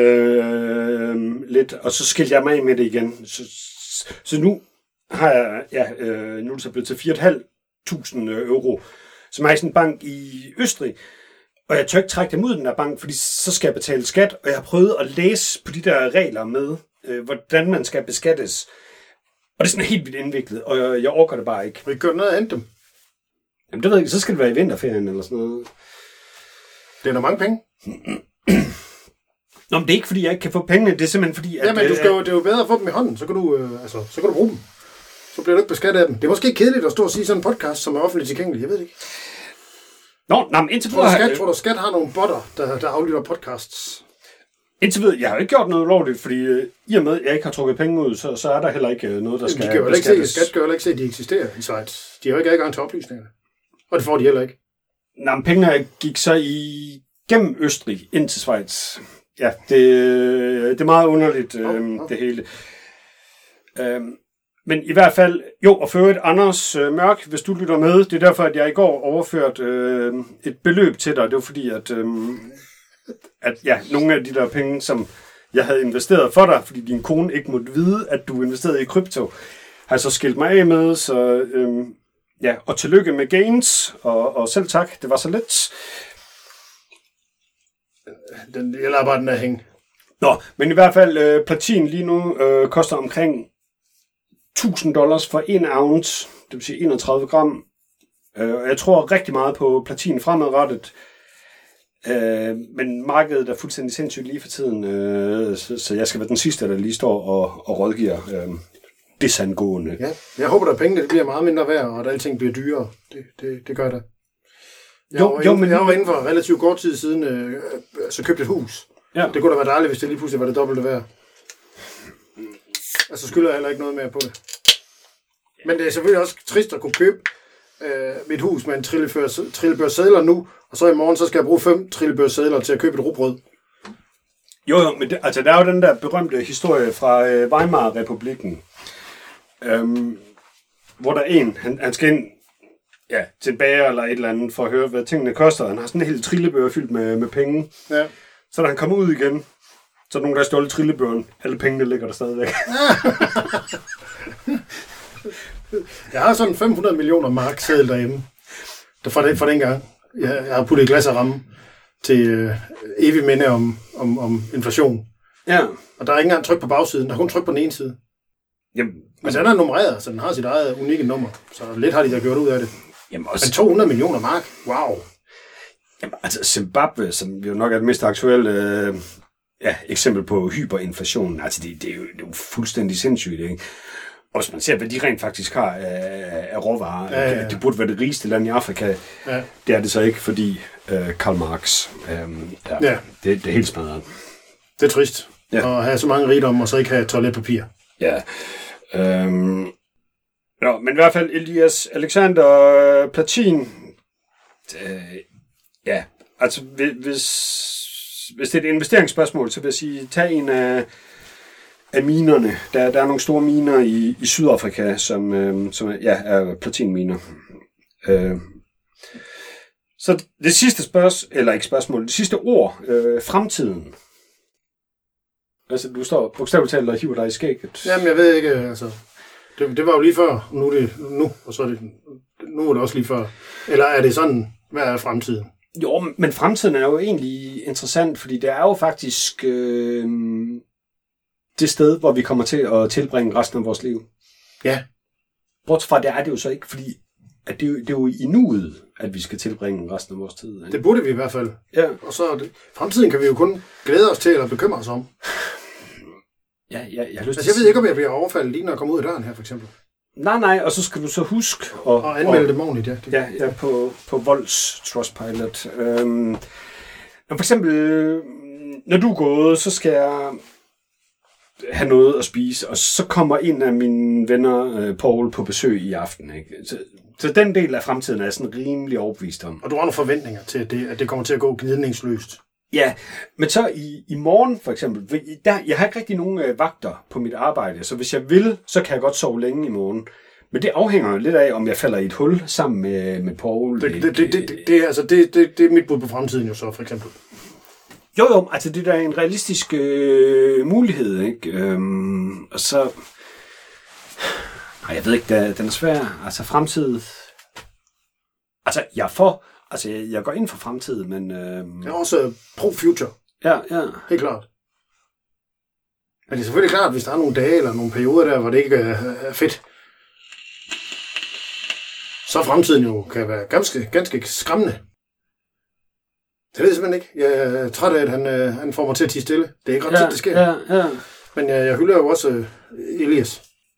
S1: lidt, og så skilte jeg mig af med det igen. Så nu har jeg, nu er det så blevet til 4.500 euro, som er i sådan en bank i Østrig. Og jeg tør ikke trække dem ud den der bank, fordi så skal jeg betale skat, og jeg har prøvet at læse på de der regler med, hvordan man skal beskattes. Og det er sådan helt vildt indviklet, og jeg orker det bare ikke.
S2: Vil I gøre noget af dem?
S1: Jamen det ved jeg ikke, så skal det være i vinterferien eller sådan noget.
S2: Det er der mange penge.
S1: Nå, men det er ikke, fordi jeg ikke kan få pengene. Det er simpelthen fordi, at...
S2: Jamen, det er jo bedre at få dem i hånden. Så kan du bruge dem. Så bliver du ikke beskattet af dem. Det er måske kedeligt at stå og sige sådan en podcast, som er offentligt tilgængelig. Jeg ved det ikke.
S1: Nå, men indtil
S2: tror du, Skat har nogle botter, der aflytter podcasts?
S1: Indtil videre, jeg har ikke gjort noget ulovligt, fordi i og med, at jeg ikke har trukket penge ud, så er der heller ikke noget, der skal beskattes.
S2: Skat kan jo ikke se, at de eksisterer i Schweiz. De har jo ikke adgang til oplysningerne. Og det får de heller ikke.
S1: Nå, men pengene gik så igennem Østrig ind til Schweiz. Ja, det er meget underligt, det hele. Men i hvert fald, og for øvrigt, Anders Mørk, hvis du lytter med, det er derfor, at jeg i går overførte et beløb til dig. Det var fordi, at nogle af de der penge, som jeg havde investeret for dig, fordi din kone ikke måtte vide, at du investerede i krypto, har jeg så skilt mig af med, så og tillykke med gains, og selv tak, det var så let.
S2: Jeg lader bare den der hænge.
S1: Nå, men i hvert fald, platin lige nu koster omkring $1.000 for 1 ounce, det vil sige 31 gram. Jeg tror rigtig meget på platin fremadrettet, men markedet er fuldstændig sindssygt lige for tiden, så jeg skal være den sidste, der lige står og rådgiver desangående.
S2: Ja, jeg håber, at pengene bliver meget mindre værd, og at alting bliver dyrere. Det gør det. Jeg var inden for relativt kort tid siden, så købte et hus. Ja. Det kunne da være dejligt, hvis det lige pludselig var det dobbelte værd. Altså skylder jeg heller ikke noget mere på det. Men det er selvfølgelig også trist at kunne købe mit hus med en trillebør sedler nu, og så i morgen, så skal jeg bruge 5 trillebør sedler til at købe et rugbrød.
S1: Jo, men der er jo den der berømte historie fra Weimar-republikken, hvor der er en, han skal ind til en bager eller et eller andet, for at høre, hvad tingene koster. Han har sådan en hel trillebør fyldt med penge. Ja. Så da han kommer ud igen, så er nogen, der har stjålet trillebøren. Alle pengene ligger der stadigvæk.
S2: Jeg har sådan 500 millioner mark seddel derhjemme. Fra den gang. Jeg har puttet et glas af ramme til evig minde om inflation.
S1: Ja.
S2: Og der er ikke engang tryk på bagsiden. Der er kun tryk på den ene side.
S1: Jamen,
S2: men den er nummereret, så den har sit eget unikke nummer. Så lidt har de da gjort ud af det.
S1: Jamen også...
S2: Men 200 millioner mark? Wow.
S1: Jamen, altså Zimbabwe, som jo nok er det mest aktuelle eksempel på hyperinflation, altså det er jo fuldstændig sindssygt, ikke? Og hvis man ser, hvad de rent faktisk har af råvarer, det burde være det rigeste land i Afrika. Ja. Det er det så ikke, fordi Karl Marx, det er helt smadret.
S2: Det er trist at have så mange rigdom, og så ikke have toiletpapir.
S1: Ja. Men i hvert fald Elias Alexander Platin, altså hvis det er et investeringsspørgsmål, så vil jeg sige, tag en af minerne. Der er nogle store miner i Sydafrika, som er platinminer. Så det sidste det sidste ord, fremtiden. Altså, du står bogstaveligt talt og hiver dig i skægget.
S2: Jamen, jeg ved ikke, altså... Det var jo lige før, og så er det... Nu er det også lige før. Eller er det sådan, hvad er fremtiden?
S1: Jo, men fremtiden er jo egentlig interessant, fordi det er jo faktisk det sted, hvor vi kommer til at tilbringe resten af vores liv.
S2: Ja.
S1: Bortset fra, det er det jo så ikke, fordi at det er jo i nuet, at vi skal tilbringe resten af vores tid. Ikke?
S2: Det burde vi i hvert fald.
S1: Ja.
S2: Og så fremtiden kan vi jo kun glæde os til eller bekymre os om.
S1: Ja, jeg har lyst
S2: til jeg ved ikke, om jeg bliver overfaldet lige, når jeg kommer ud af døren her, for eksempel.
S1: Nej, og så skal du så huske
S2: at anmelde det ordentligt, ja.
S1: Ja, på Volds Trustpilot. For eksempel, når du er gået, så skal jeg have noget at spise, og så kommer en af mine venner, Paul, på besøg i aften. Ikke? Så den del af fremtiden er jeg sådan rimelig overbevist om.
S2: Og du har nogle forventninger til, at det kommer til at gå gnidningsløst?
S1: Ja, men så i morgen for eksempel, jeg har ikke rigtig nogen vagter på mit arbejde, så hvis jeg vil, så kan jeg godt sove længe i morgen. Men det afhænger jo lidt af, om jeg falder i et hul sammen med Paul.
S2: Det er mit bud på fremtiden jo så, for eksempel.
S1: Jo, altså det der er en realistisk mulighed, ikke? Og så... jeg ved ikke, den er svær. Altså fremtid... Altså jeg går ind for fremtid, men...
S2: Jeg er også pro-future.
S1: Ja.
S2: Helt klart. Men det er selvfølgelig klart, hvis der er nogle dage eller nogle perioder der, hvor det ikke er fedt, så fremtiden jo kan være ganske skræmmende. Det ved jeg simpelthen ikke. Jeg er træt af, at han får mig til at tie stille. Det er ikke ret tit, det sker.
S1: Ja.
S2: Men jeg hylder jo også Elias.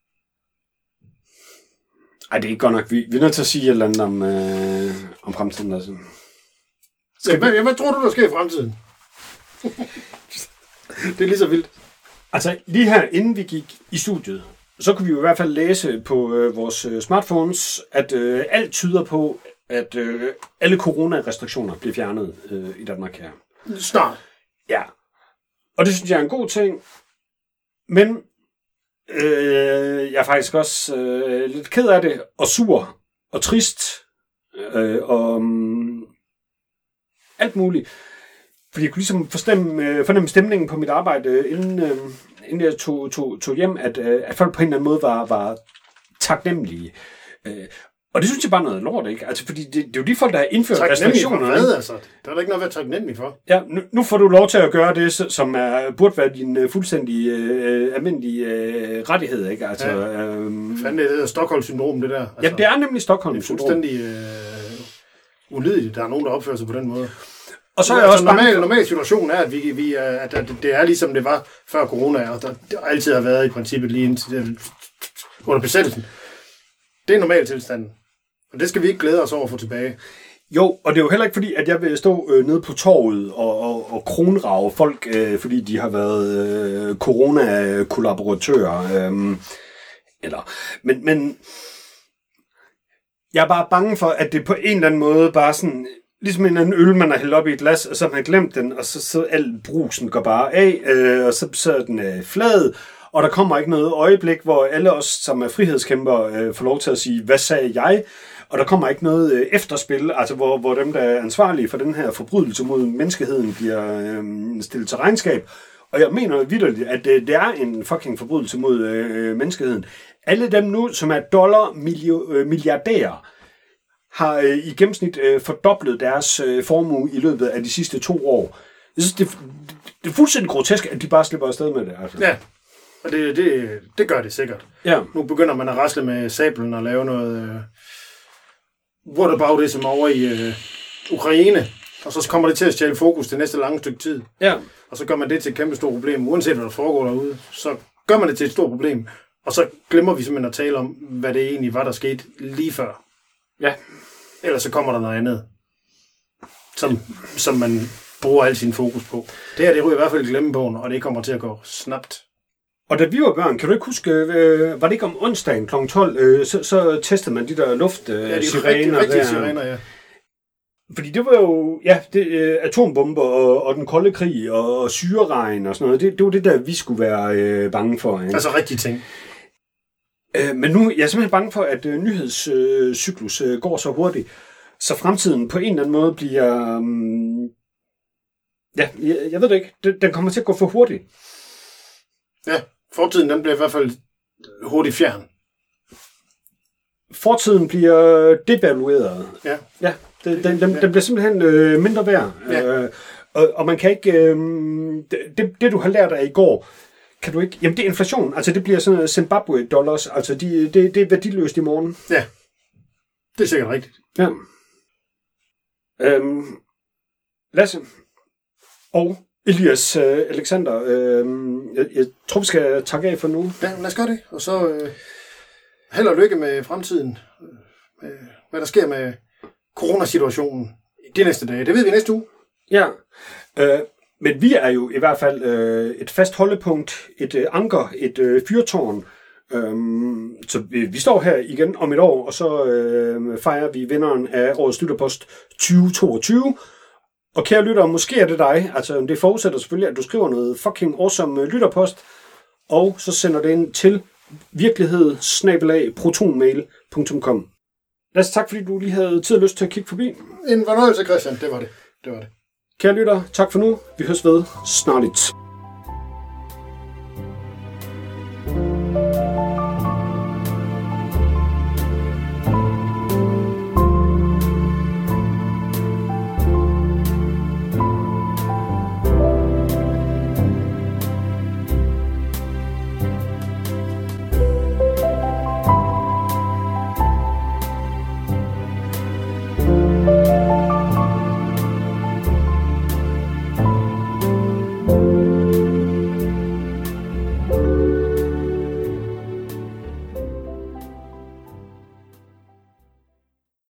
S1: Ej, det er ikke godt nok. Vi er nødt til at sige et eller andet om fremtiden. Altså.
S2: Hvad tror du, der sker i fremtiden? Det er lige så vildt.
S1: Altså, lige her, inden vi gik i studiet, så kunne vi jo i hvert fald læse på vores smartphones, at alt tyder på, at alle coronarestriktioner bliver fjernet i Danmark her.
S2: Snart.
S1: Ja. Og det synes jeg er en god ting. Men jeg er faktisk også lidt ked af det, og sur, og trist, og alt muligt. Fordi jeg kunne ligesom fornemme stemningen på mit arbejde, inden jeg tog hjem, at folk på en eller anden måde var taknemmelige. Og det synes jeg bare noget lort, ikke? Altså, fordi det er jo de folk, der har indført restriktioner.
S2: Hvad, altså? Der er da ikke noget at være taknemmelig for.
S1: Ja, nu får du lov til at gøre det, som burde være din fuldstændig almindelige rettighed, ikke? Altså,
S2: fanden, det er Stockholm-syndrom, det der. Altså,
S1: ja, det er nemlig Stockholm-syndrom.
S2: Det er fuldstændig ulideligt, der er nogen, der opfører sig på den måde.
S1: Og så er jeg også
S2: normal situation er, at det er ligesom det var før corona, og der altid har været i princippet lige indtil under besættelsen. Det er normal tilstanden. Og det skal vi ikke glæde os over at få tilbage.
S1: Jo, og det er jo heller ikke fordi, at jeg vil stå nede på torvet og kronrage folk, fordi de har været corona-kollaboratører. Men Jeg er bare bange for, at det på en eller anden måde bare sådan, ligesom en anden øl, man har hældt op i et glas, og så har man glemt den, og så al brusen går bare af, og så er den flad, og der kommer ikke noget øjeblik, hvor alle os, som er frihedskæmper, får lov til at sige, hvad sagde jeg? Og der kommer ikke noget efterspil, altså hvor dem, der er ansvarlige for den her forbrydelse mod menneskeheden, bliver stillet til regnskab. Og jeg mener vitterligt, at det er en fucking forbrydelse mod menneskeheden. Alle dem nu, som er milliardærer, har i gennemsnit fordoblet deres formue i løbet af de sidste 2 år. Jeg synes, det er fuldstændig grotesk, at de bare slipper afsted med det. Altså.
S2: Ja, og det gør det sikkert.
S1: Ja.
S2: Nu begynder man at rasle med sablen og lave noget whataboutism over i Ukraine, og så kommer det til at stjæle fokus det næste lange stykke tid.
S1: Ja.
S2: Og så gør man det til et kæmpe stort problem. Uanset hvad der foregår derude, så gør man det til et stort problem. Og så glemmer vi simpelthen at tale om, hvad det egentlig var, der skete lige før.
S1: Ja.
S2: Ellers så kommer der noget andet, som man bruger al sin fokus på. Det her, det ryger i hvert fald i glemmebogen, og det kommer til at gå snabt.
S1: Og da vi var børn, kan du ikke huske, var det ikke om onsdagen kl. 12, så testede man de der luftsirener.
S2: Rigtige sirener, ja.
S1: Fordi det var jo, atombomber og den kolde krig og syreregn og sådan noget. Det var det der, vi skulle være bange for. Ikke?
S2: Altså rigtige ting.
S1: Men nu jeg er simpelthen bange for, at nyhedscyklus går så hurtigt, så fremtiden på en eller anden måde bliver... jeg ved det ikke. Den kommer til at gå for hurtigt.
S2: Ja, fortiden den bliver i hvert fald hurtigt fjern.
S1: Fortiden bliver devalueret.
S2: Ja.
S1: Ja, den bliver simpelthen mindre værd.
S2: Ja.
S1: Og man kan ikke... Det du har lært af i går, kan du ikke... Jamen det er inflation. Altså det bliver sådan Zimbabwe-dollars. Altså det er værdiløst i morgen.
S2: Ja, det er sikkert rigtigt.
S1: Ja. Lasse og Elias Alexander, jeg tror, vi skal takke af for nu.
S2: Ja, lad os gøre det. Og så held og lykke med fremtiden. Hvad der sker med coronasituationen de næste dage. Det ved vi næste uge.
S1: Ja, men vi er jo i hvert fald et fast holdepunkt, et anker, et fyrtårn. Så vi står her igen om et år, og så fejrer vi vinderen af årets lytterpost 2022. Og kære lyttere, måske er det dig. Altså, det forudsætter selvfølgelig, at du skriver noget fucking awesome lytterpost, og så sender det ind til virkelighed@protonmail.com. Lad os tak, fordi du lige havde tid og lyst til at kigge forbi.
S2: En fornøjelse, Christian. Det var det.
S1: Kære lyttere, tak for nu. Vi høres ved snarligt.